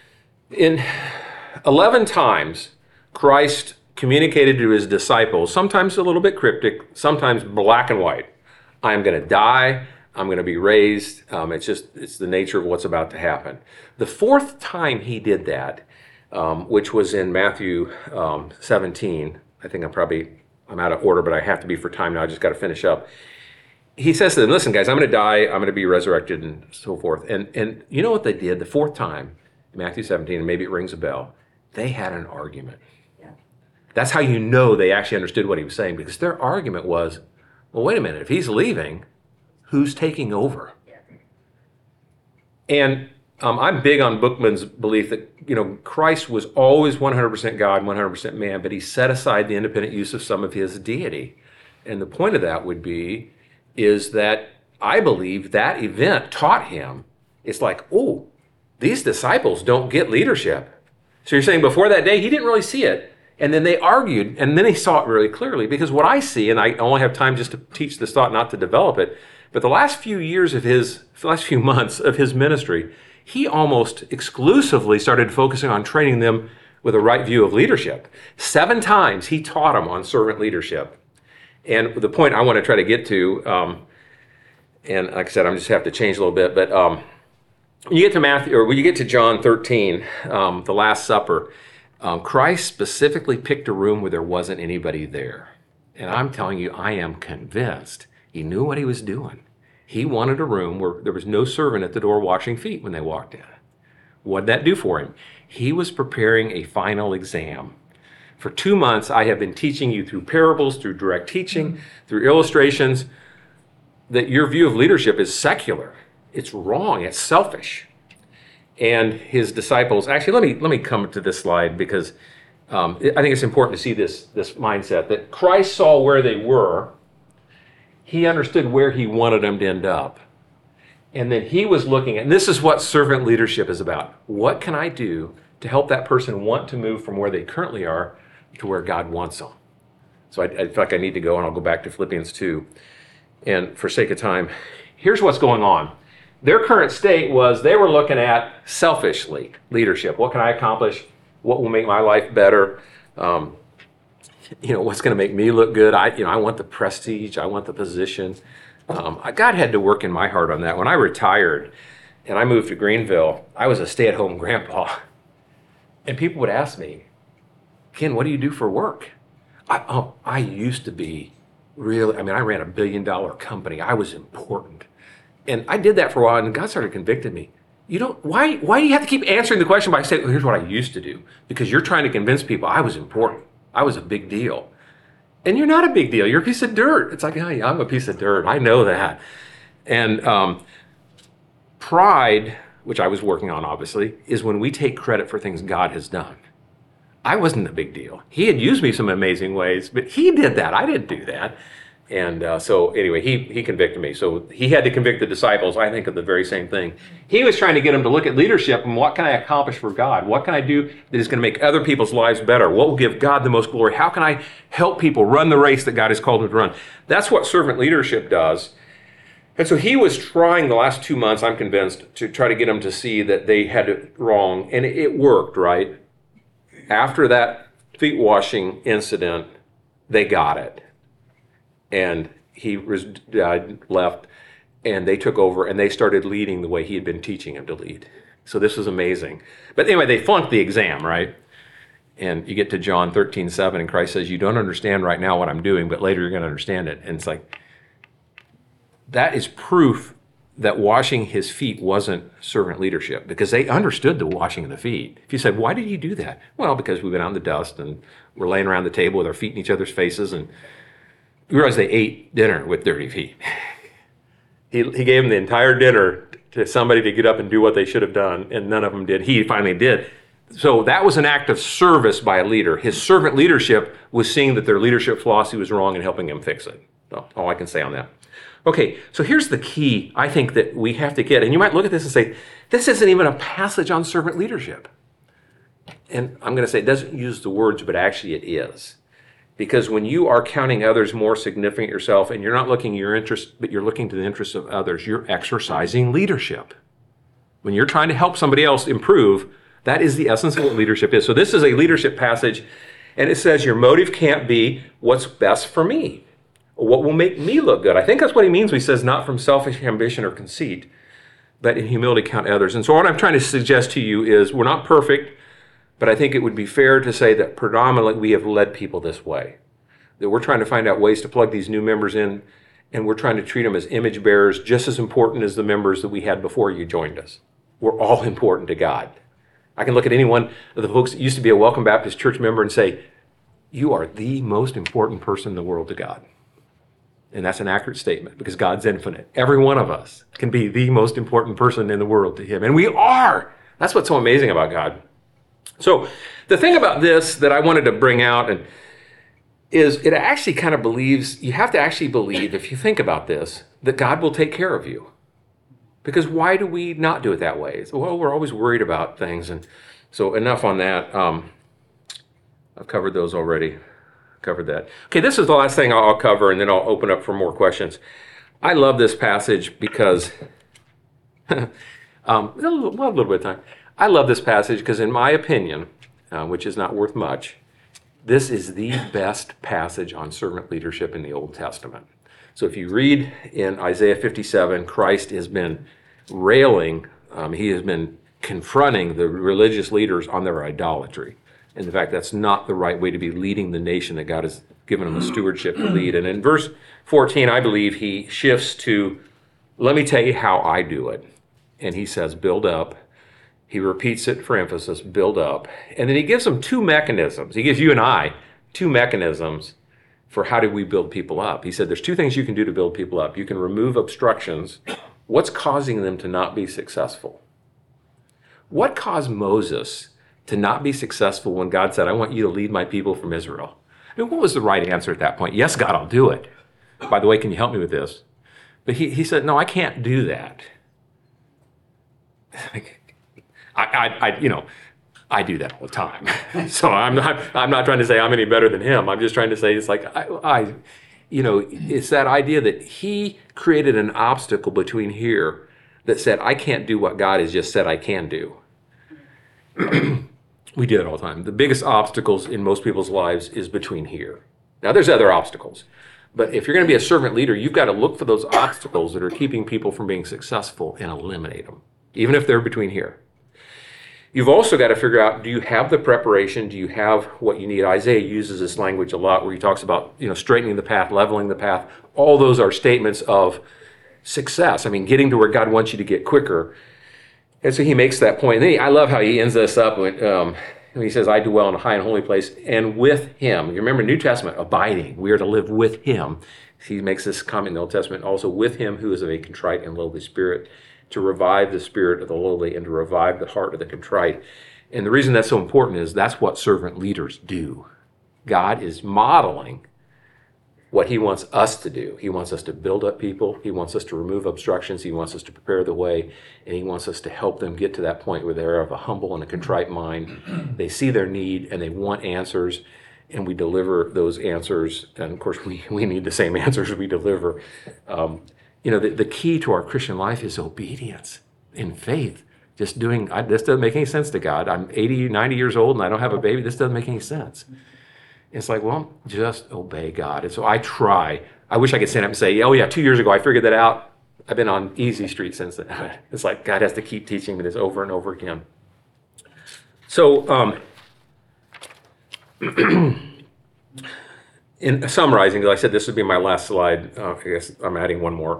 in 11 times, Christ communicated to his disciples, sometimes a little bit cryptic, sometimes black and white. I'm going to die. I'm going to be raised. It's the nature of what's about to happen. The 4th time he did that, which was in Matthew 17. I think I'm out of order, but I have to be for time now. I just got to finish up. He says to them, listen, guys, I'm going to die. I'm going to be resurrected and so forth. And you know what they did the 4th time? Matthew 17, and maybe it rings a bell, they had an argument. Yeah. That's how you know they actually understood what he was saying, because their argument was, well, wait a minute, if he's leaving, who's taking over? Yeah. And I'm big on Bookman's belief that, Christ was always 100% God, 100% man, but he set aside the independent use of some of his deity. And the point of that is that I believe that event taught him, it's like, oh, these disciples don't get leadership. So you're saying before that day, he didn't really see it. And then they argued, and then he saw it really clearly. Because what I see, and I only have time just to teach this thought, not to develop it, but the last few months of his ministry, he almost exclusively started focusing on training them with a right view of leadership. 7 times he taught them on servant leadership. And the point I want to try to get to, and like I said, I just have to change a little bit, but when you get to John 13, the Last Supper, Christ specifically picked a room where there wasn't anybody there. And I'm telling you, I am convinced he knew what he was doing. He wanted a room where there was no servant at the door washing feet when they walked in. What did that do for him? He was preparing a final exam. For 2 months, I have been teaching you through parables, through direct teaching, through illustrations, that your view of leadership is secular. It's wrong. It's selfish. And his disciples, actually, let me come to this slide because I think it's important to see this mindset that Christ saw where they were. He understood where he wanted them to end up. And then he was looking at, and this is what servant leadership is about. What can I do to help that person want to move from where they currently are to where God wants them? So I feel like I need to go, and I'll go back to Philippians 2. And for sake of time, here's what's going on. Their current state was they were looking at selfishly leadership. What can I accomplish? What will make my life better? what's going to make me look good. I want the prestige. I want the position. God had to work in my heart on that. When I retired and I moved to Greenville, I was a stay-at-home grandpa. And people would ask me, Ken, what do you do for work? I used to be really, I ran $1 billion company. I was important. And I did that for a while, and God started convicting me. Why do you have to keep answering the question by saying, well, here's what I used to do? Because you're trying to convince people I was important. I was a big deal. And you're not a big deal. You're a piece of dirt. It's like, hey, I'm a piece of dirt. I know that. And pride, which I was working on, obviously, is when we take credit for things God has done. I wasn't a big deal. He had used me some amazing ways, but he did that. I didn't do that. And so anyway, he convicted me. So he had to convict the disciples, I think, of the very same thing. He was trying to get them to look at leadership and what can I accomplish for God? What can I do that is going to make other people's lives better? What will give God the most glory? How can I help people run the race that God has called them to run? That's what servant leadership does. And so he was trying the last 2 months, I'm convinced, to try to get them to see that they had it wrong. And it worked, right? After that feet washing incident, they got it. And he left, and they took over, and they started leading the way he had been teaching them to lead. So this was amazing. But anyway, they flunked the exam, right? And you get to John 13:7, and Christ says, you don't understand right now what I'm doing, but later you're going to understand it. And it's like, that is proof that washing his feet wasn't servant leadership, because they understood the washing of the feet. If you said, why did he do that? Well, because we went out in the dust, and we're laying around the table with our feet in each other's faces, and we realized they ate dinner with dirty feet. He gave them the entire dinner to somebody to get up and do what they should have done, and none of them did. He finally did. So that was an act of service by a leader. His servant leadership was seeing that their leadership philosophy was wrong and helping him fix it. So all I can say on that. Okay, so here's the key I think that we have to get. And you might look at this and say, this isn't even a passage on servant leadership. And I'm going to say it doesn't use the words, but actually it is. Because when you are counting others more significant yourself, and you're not looking at your interest, but you're looking to the interests of others, you're exercising leadership. When you're trying to help somebody else improve, that is the essence of what leadership is. So this is a leadership passage, and it says your motive can't be what's best for me, or what will make me look good. I think that's what he means when he says not from selfish ambition or conceit, but in humility count others. And so what I'm trying to suggest to you is we're not perfect, but I think it would be fair to say that predominantly we have led people this way. That we're trying to find out ways to plug these new members in, and we're trying to treat them as image bearers, just as important as the members that we had before you joined us. We're all important to God. I can look at any one of the folks that used to be a Welcome Baptist Church member and say, you are the most important person in the world to God. And that's an accurate statement, because God's infinite. Every one of us can be the most important person in the world to him. And we are. That's what's so amazing about God. So the thing about this that I wanted to bring out is it actually kind of believes, you have to actually believe, if you think about this, that God will take care of you. Because why do we not do it that way? Well, we're always worried about things. And so enough on that. I've covered those already. Covered that. Okay, this is the last thing I'll cover, and then I'll open up for more questions. I love this passage because, a little bit of time. I love this passage because, in my opinion, which is not worth much, this is the best passage on servant leadership in the Old Testament. So if you read in Isaiah 57, Christ has been railing, he has been confronting the religious leaders on their idolatry. And in fact, that's not the right way to be leading the nation that God has given them the stewardship to lead. And in verse 14, I believe he shifts to, let me tell you how I do it. And he says, build up. He repeats it for emphasis, build up. And then he gives them two mechanisms. He gives you and I two mechanisms for how do we build people up. He said there's two things you can do to build people up. You can remove obstructions. What's causing them to not be successful? What caused Moses to not be successful when God said, I want you to lead my people from Israel? I mean, what was the right answer at that point? Yes, God, I'll do it. By the way, can you help me with this? But he said, no, I can't do that. I do that all the time. So I'm not trying to say I'm any better than him. I'm just trying to say it's like, it's that idea that he created an obstacle between here that said, I can't do what God has just said I can do. We do it all the time. The biggest obstacles in most people's lives is between here. Now, there's other obstacles. But if you're going to be a servant leader, you've got to look for those obstacles that are keeping people from being successful and eliminate them, even if they're between here. You've also got to figure out, do you have the preparation? Do you have what you need? Isaiah uses this language a lot where he talks about, straightening the path, leveling the path. All those are statements of success. I mean, getting to where God wants you to get quicker. And so he makes that point. And then I love how he ends this up when he says, I dwell in a high and holy place, and with him. You remember New Testament, abiding. We are to live with him. He makes this comment in the Old Testament, also with him who is of a contrite and lowly spirit, to revive the spirit of the lowly and to revive the heart of the contrite. And the reason that's so important is that's what servant leaders do. God is modeling what he wants us to do. He wants us to build up people. He wants us to remove obstructions. He wants us to prepare the way. And he wants us to help them get to that point where they're of a humble and a contrite mind. They see their need and they want answers. And we deliver those answers. And of course, we need the same answers we deliver. The key to our Christian life is obedience in faith. Just doing, this doesn't make any sense to God. I'm 80, 90 years old and I don't have a baby. This doesn't make any sense. It's like, well, just obey God. And so I try. I wish I could stand up and say, oh yeah, 2 years ago I figured that out. I've been on easy street since then. It's like God has to keep teaching me this over and over again. So, in summarizing, as I said, this would be my last slide. I guess I'm adding one more.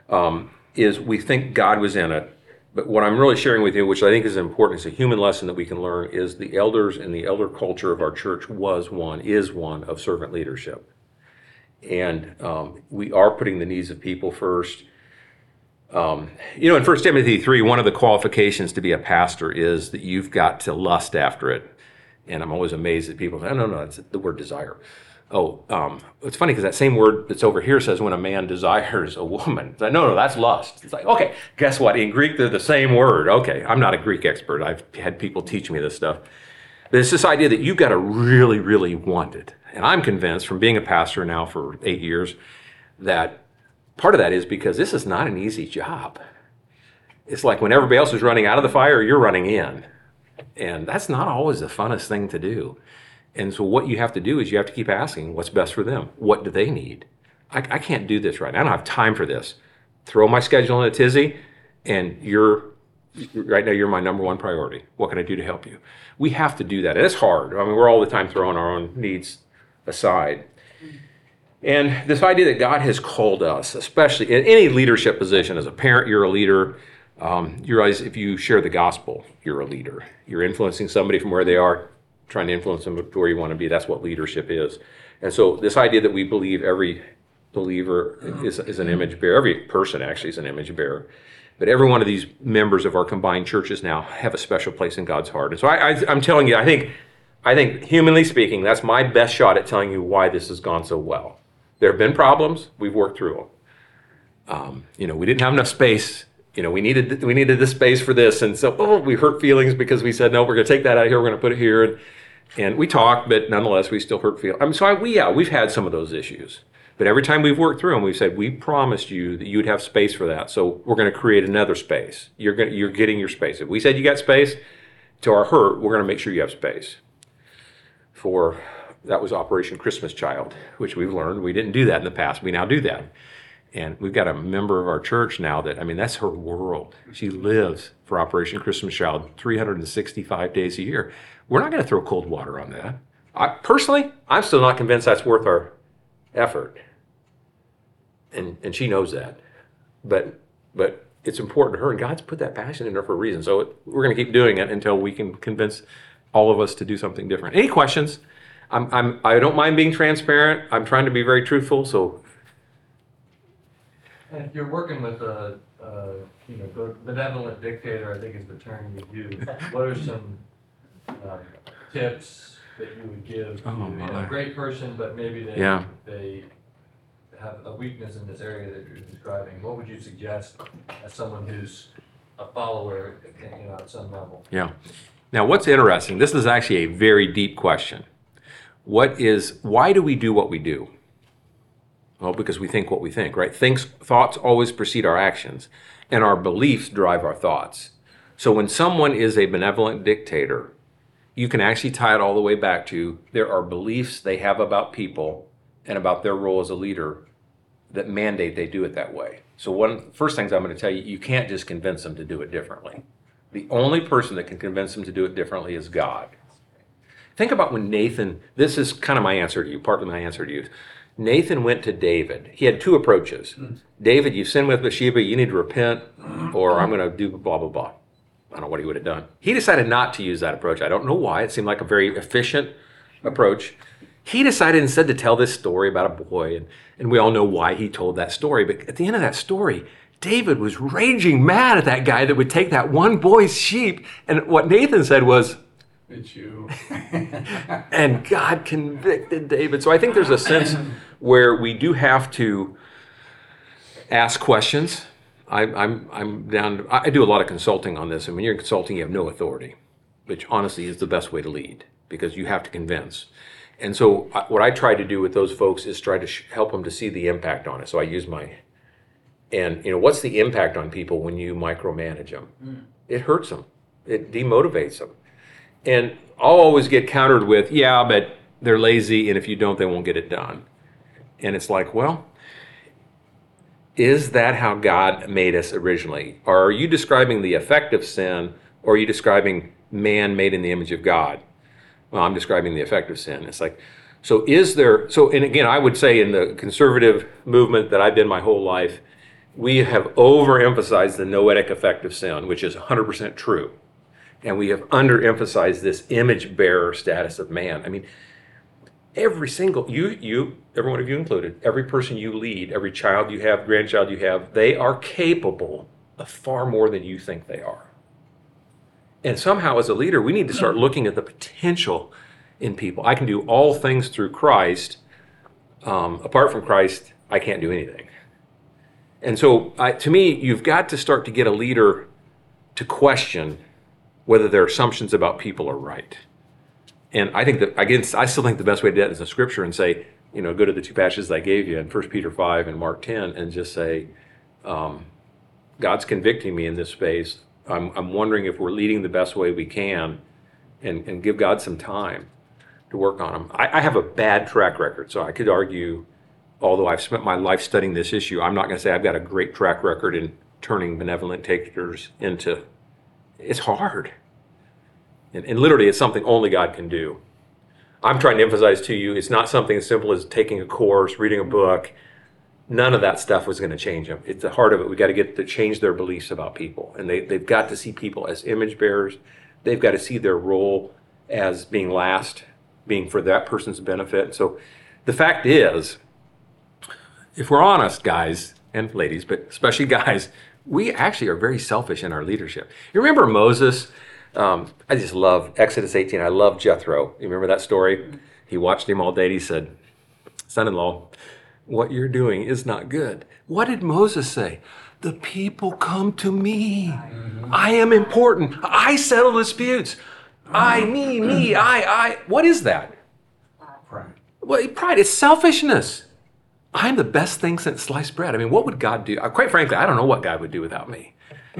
Is we think God was in it. But what I'm really sharing with you, which I think is important, is a human lesson that we can learn, is the elders and the elder culture of our church is one of servant leadership. And we are putting the needs of people first. In 1 Timothy 3, one of the qualifications to be a pastor is that you've got to lust after it. And I'm always amazed that people say, no, it's the word desire. It's funny because that same word that's over here says when a man desires a woman. It's like, no, that's lust. It's like, okay, guess what? In Greek, they're the same word. Okay, I'm not a Greek expert. I've had people teach me this stuff. But it's this idea that you've got to really, really want it. And I'm convinced from being a pastor now for 8 years that part of that is because this is not an easy job. It's like when everybody else is running out of the fire, you're running in. And that's not always the funnest thing to do. And so what you have to do is you have to keep asking what's best for them. What do they need? I can't do this right now. I don't have time for this. Throw my schedule in a tizzy, and right now you're my number one priority. What can I do to help you? We have to do that. And it's hard. I mean, we're all the time throwing our own needs aside. And this idea that God has called us, especially in any leadership position, as a parent, you're a leader. You realize if you share the gospel, you're a leader. You're influencing somebody from where they are, trying to influence them to where you want to be. That's what leadership is. And so this idea that we believe every believer is an image bearer, every person actually is an image bearer, but every one of these members of our combined churches now have a special place in God's heart. And so I'm telling you, I think humanly speaking, that's my best shot at telling you why this has gone so well. There have been problems. We've worked through them. We didn't have enough space. We needed this space for this. And so, we hurt feelings because we said, no, we're going to take that out of here. We're going to put it here. And we talked, but nonetheless, we still hurt feelings. We've had some of those issues. But every time we've worked through them, we've said, we promised you that you'd have space for that. So we're going to create another space. You're getting your space. If we said you got space, to our hurt, we're going to make sure you have space. That was Operation Christmas Child, which we've learned we didn't do that in the past. We now do that. And we've got a member of our church now that's her world. She lives for Operation Christmas Child 365 days a year. We're not going to throw cold water on that. Personally, I'm still not convinced that's worth our effort. And she knows that. But it's important to her, and God's put that passion in her for a reason. So we're going to keep doing it until we can convince all of us to do something different. Any questions? I don't mind being transparent. I'm trying to be very truthful, so... And if you're working with a benevolent dictator, I think is the term you use, what are some tips that you would give to a great person, but maybe they have a weakness in this area that you're describing? What would you suggest as someone who's a follower at some level? Yeah. Now, what's interesting, this is actually a very deep question. Why do we do what we do? Well, because we think what we think, right? Thoughts always precede our actions, and our beliefs drive our thoughts. So when someone is a benevolent dictator, you can actually tie it all the way back to there are beliefs they have about people and about their role as a leader that mandate they do it that way. So one of the first things I'm going to tell you, you can't just convince them to do it differently. The only person that can convince them to do it differently is God. Think about when Nathan, this is kind of my answer to you, partly my answer to you. Nathan went to David. He had two approaches. David, you sinned with Bathsheba, you need to repent, or I'm going to do blah, blah, blah. I don't know what he would have done. He decided not to use that approach. I don't know why. It seemed like a very efficient approach. He decided instead to tell this story about a boy, and we all know why he told that story. But at the end of that story, David was raging mad at that guy that would take that one boy's sheep. And what Nathan said was, it's you. And God convicted David. So I think there's a sense where we do have to ask questions. I'm down. I do a lot of consulting on this, and when you're in consulting, you have no authority, which honestly is the best way to lead because you have to convince. And so what I try to do with those folks is try to help them to see the impact on it. So I use and what's the impact on people when you micromanage them? It hurts them. It demotivates them. And I'll always get countered with, yeah, but they're lazy, and if you don't, they won't get it done. And it's like, well, is that how God made us originally? Or are you describing the effect of sin, or are you describing man made in the image of God? Well, I'm describing the effect of sin. It's like, and again, I would say in the conservative movement that I've been my whole life, we have overemphasized the noetic effect of sin, which is 100% true. And we have underemphasized this image bearer status of man. I mean, every single, every one of you included, every person you lead, every child you have, grandchild you have, they are capable of far more than you think they are. And somehow as a leader, we need to start looking at the potential in people. I can do all things through Christ. Apart from Christ, I can't do anything. And so to me, you've got to start to get a leader to question whether their assumptions about people are right. And I think that, again, I still think the best way to do that is the scripture and say, go to the two passages I gave you in 1 Peter 5 and Mark 10 and just say, God's convicting me in this space. I'm wondering if we're leading the best way we can and give God some time to work on them. I have a bad track record, so I could argue, although I've spent my life studying this issue, I'm not going to say I've got a great track record in turning benevolent takers into, it's hard. And literally, it's something only God can do. I'm trying to emphasize to you, it's not something as simple as taking a course, reading a book. None of that stuff was going to change them. It's the heart of it. We got to get to change their beliefs about people. And they've got to see people as image bearers. They've got to see their role as being being for that person's benefit. So the fact is, if we're honest, guys and ladies, but especially guys, we actually are very selfish in our leadership. You remember Moses? I just love Exodus 18. I love Jethro. You remember that story? He watched him all day. He said, son-in-law, what you're doing is not good. What did Moses say? The people come to me. I am important. I settle disputes. I. What is that? Pride. Well, pride. It's selfishness. I'm the best thing since sliced bread. I mean, what would God do? Quite frankly, I don't know what God would do without me.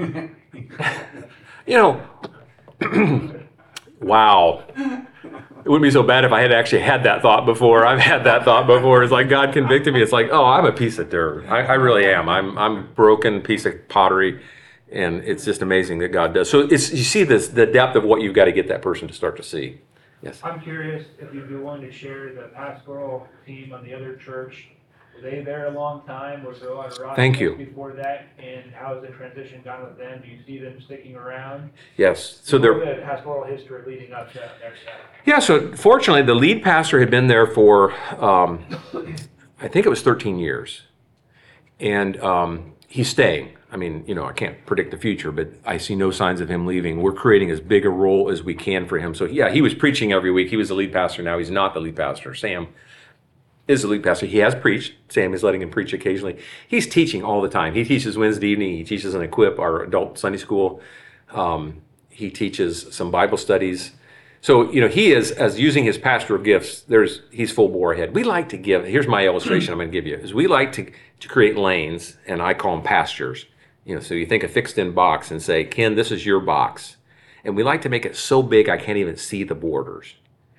Wow. It wouldn't be so bad if I had actually had that thought before. I've had that thought before. It's like God convicted me. It's like, oh, I'm a piece of dirt. I really am. I'm a broken piece of pottery, and it's just amazing that God does. So you see the depth of what you've got to get that person to start to see. Yes. I'm curious if you'd be willing to share the pastoral team on the other church. Were they there a long time? Was there a lot of rock Thank you. before that? And how has the transition gone with them? Do you see them sticking around? Yes. So what they're the pastoral history leading up to next time? Yeah, so fortunately, the lead pastor had been there for, I think it was 13 years. And he's staying. I mean, I can't predict the future, but I see no signs of him leaving. We're creating as big a role as we can for him. So, yeah, he was preaching every week. He was the lead pastor. Now he's not the lead pastor. Sam is the lead pastor. He has preached. Sam is letting him preach occasionally. He's teaching all the time. He teaches Wednesday evening. He teaches in Equip, our adult Sunday school. He teaches some Bible studies. So, he is, as using his pastoral gifts, he's full bore ahead. We like to give, here's my illustration I'm going to give you, is we like to create lanes, and I call them pastures. So you think a fixed-in box and say, Ken, this is your box. And we like to make it so big I can't even see the borders,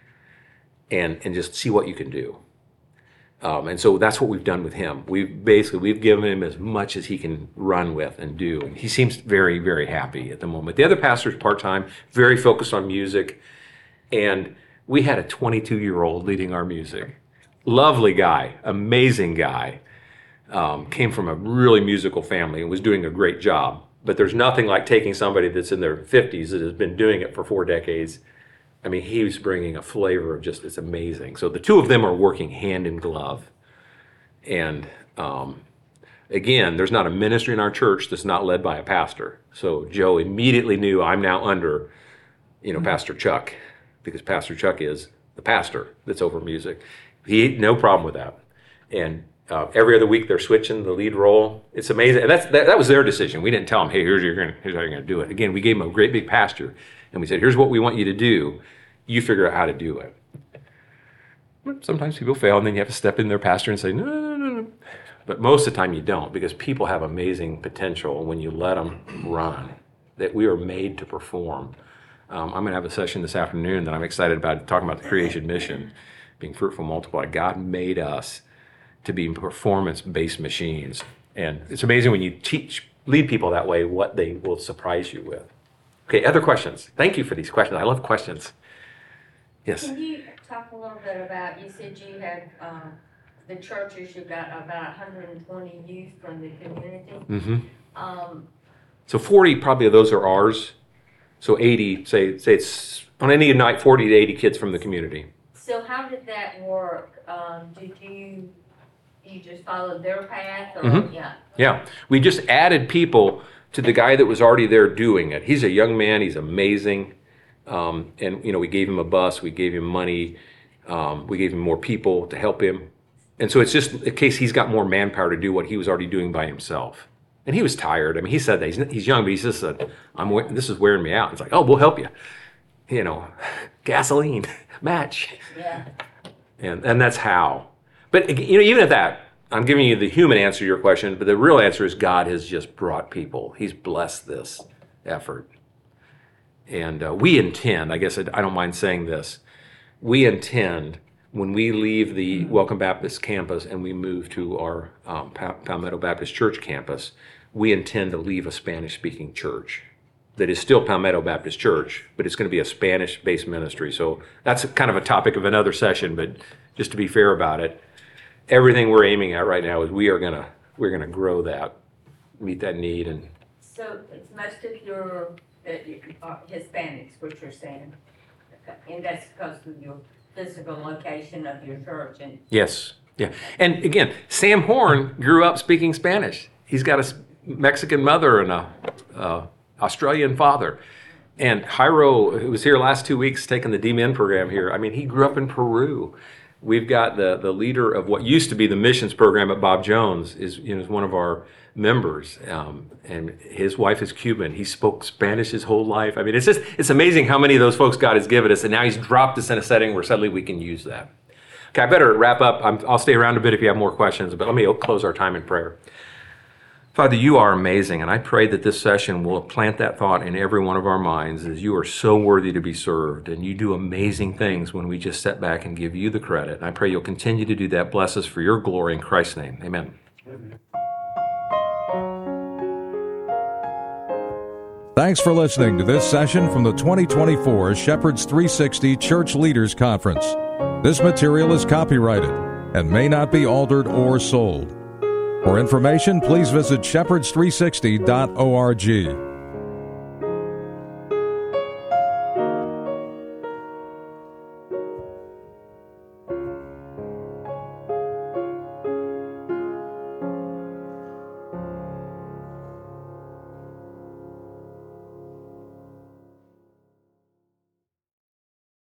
and just see what you can do. And so that's what we've done with him. We've given him as much as he can run with and do. And he seems very, very happy at the moment. The other pastor's part-time, very focused on music. And we had a 22-year-old leading our music. Lovely guy, amazing guy. Came from a really musical family and was doing a great job. But there's nothing like taking somebody that's in their 50s that has been doing it for 4 decades. I mean, he was bringing a flavor of just, it's amazing. So the two of them are working hand in glove. And again, there's not a ministry in our church that's not led by a pastor. So Joe immediately knew I'm now under, Pastor Chuck, because Pastor Chuck is the pastor that's over music. He no problem with that. And every other week they're switching the lead role. It's amazing. And that was their decision. We didn't tell them, hey, here's how you're going to do it. Again, we gave them a great big pasture. And we said, here's what we want you to do. You figure out how to do it. Sometimes people fail, and then you have to step in their pastor and say, no. But most of the time you don't, because people have amazing potential when you let them run, that we are made to perform. I'm going to have a session this afternoon that I'm excited about, talking about the creation mission, being fruitful, multiply. God made us to be performance-based machines. And it's amazing when you lead people that way, what they will surprise you with. Okay, other questions? Thank you for these questions. I love questions. Yes? Can you talk a little bit about, you said you had, the churches, you got about 120 youth from the community. Mm-hmm. So 40 probably of those are ours. So 80, say it's on any night, 40 to 80 kids from the community. So how did that work? Did you just follow their path? Or, Mm-hmm. Yeah, we just added people to the guy that was already there doing it. He's a young man, he's amazing. And we gave him a bus, we gave him money, we gave him more people to help him. And so it's just in case he's got more manpower to do what he was already doing by himself. And he was tired. I mean, he said that he's young, but he just said, this is wearing me out. It's like, oh, we'll help you. Gasoline, match. Yeah. And that's how. But even at that, I'm giving you the human answer to your question, but the real answer is God has just brought people. He's blessed this effort. And we intend, I guess I don't mind saying this, we intend when we leave the Welcome Baptist campus and we move to our Palmetto Baptist Church campus, we intend to leave a Spanish-speaking church that is still Palmetto Baptist Church, but it's going to be a Spanish-based ministry. So that's kind of a topic of another session, but just to be fair about it, everything we're aiming at right now is we're going to grow that, meet that need. And So it's most of your Hispanics, what you're saying, and that's because of your physical location of your church. And yes, yeah. And again, Sam Horn grew up speaking Spanish. He's got a Mexican mother and a Australian father. And Jairo, who was here last 2 weeks taking the D-Min program here, I mean, he grew up in Peru. We've got the leader of what used to be the missions program at Bob Jones is one of our members, and his wife is Cuban. He spoke Spanish his whole life. I mean, it's amazing how many of those folks God has given us, and now he's dropped us in a setting where suddenly we can use that. Okay, I better wrap up. I'll stay around a bit if you have more questions, but let me close our time in prayer. Father, you are amazing, and I pray that this session will plant that thought in every one of our minds as you are so worthy to be served, and you do amazing things when we just sit back and give you the credit. And I pray you'll continue to do that. Bless us for your glory in Christ's name. Amen. Thanks for listening to this session from the 2024 Shepherds 360 Church Leaders Conference. This material is copyrighted and may not be altered or sold. For information, please visit shepherds360.org.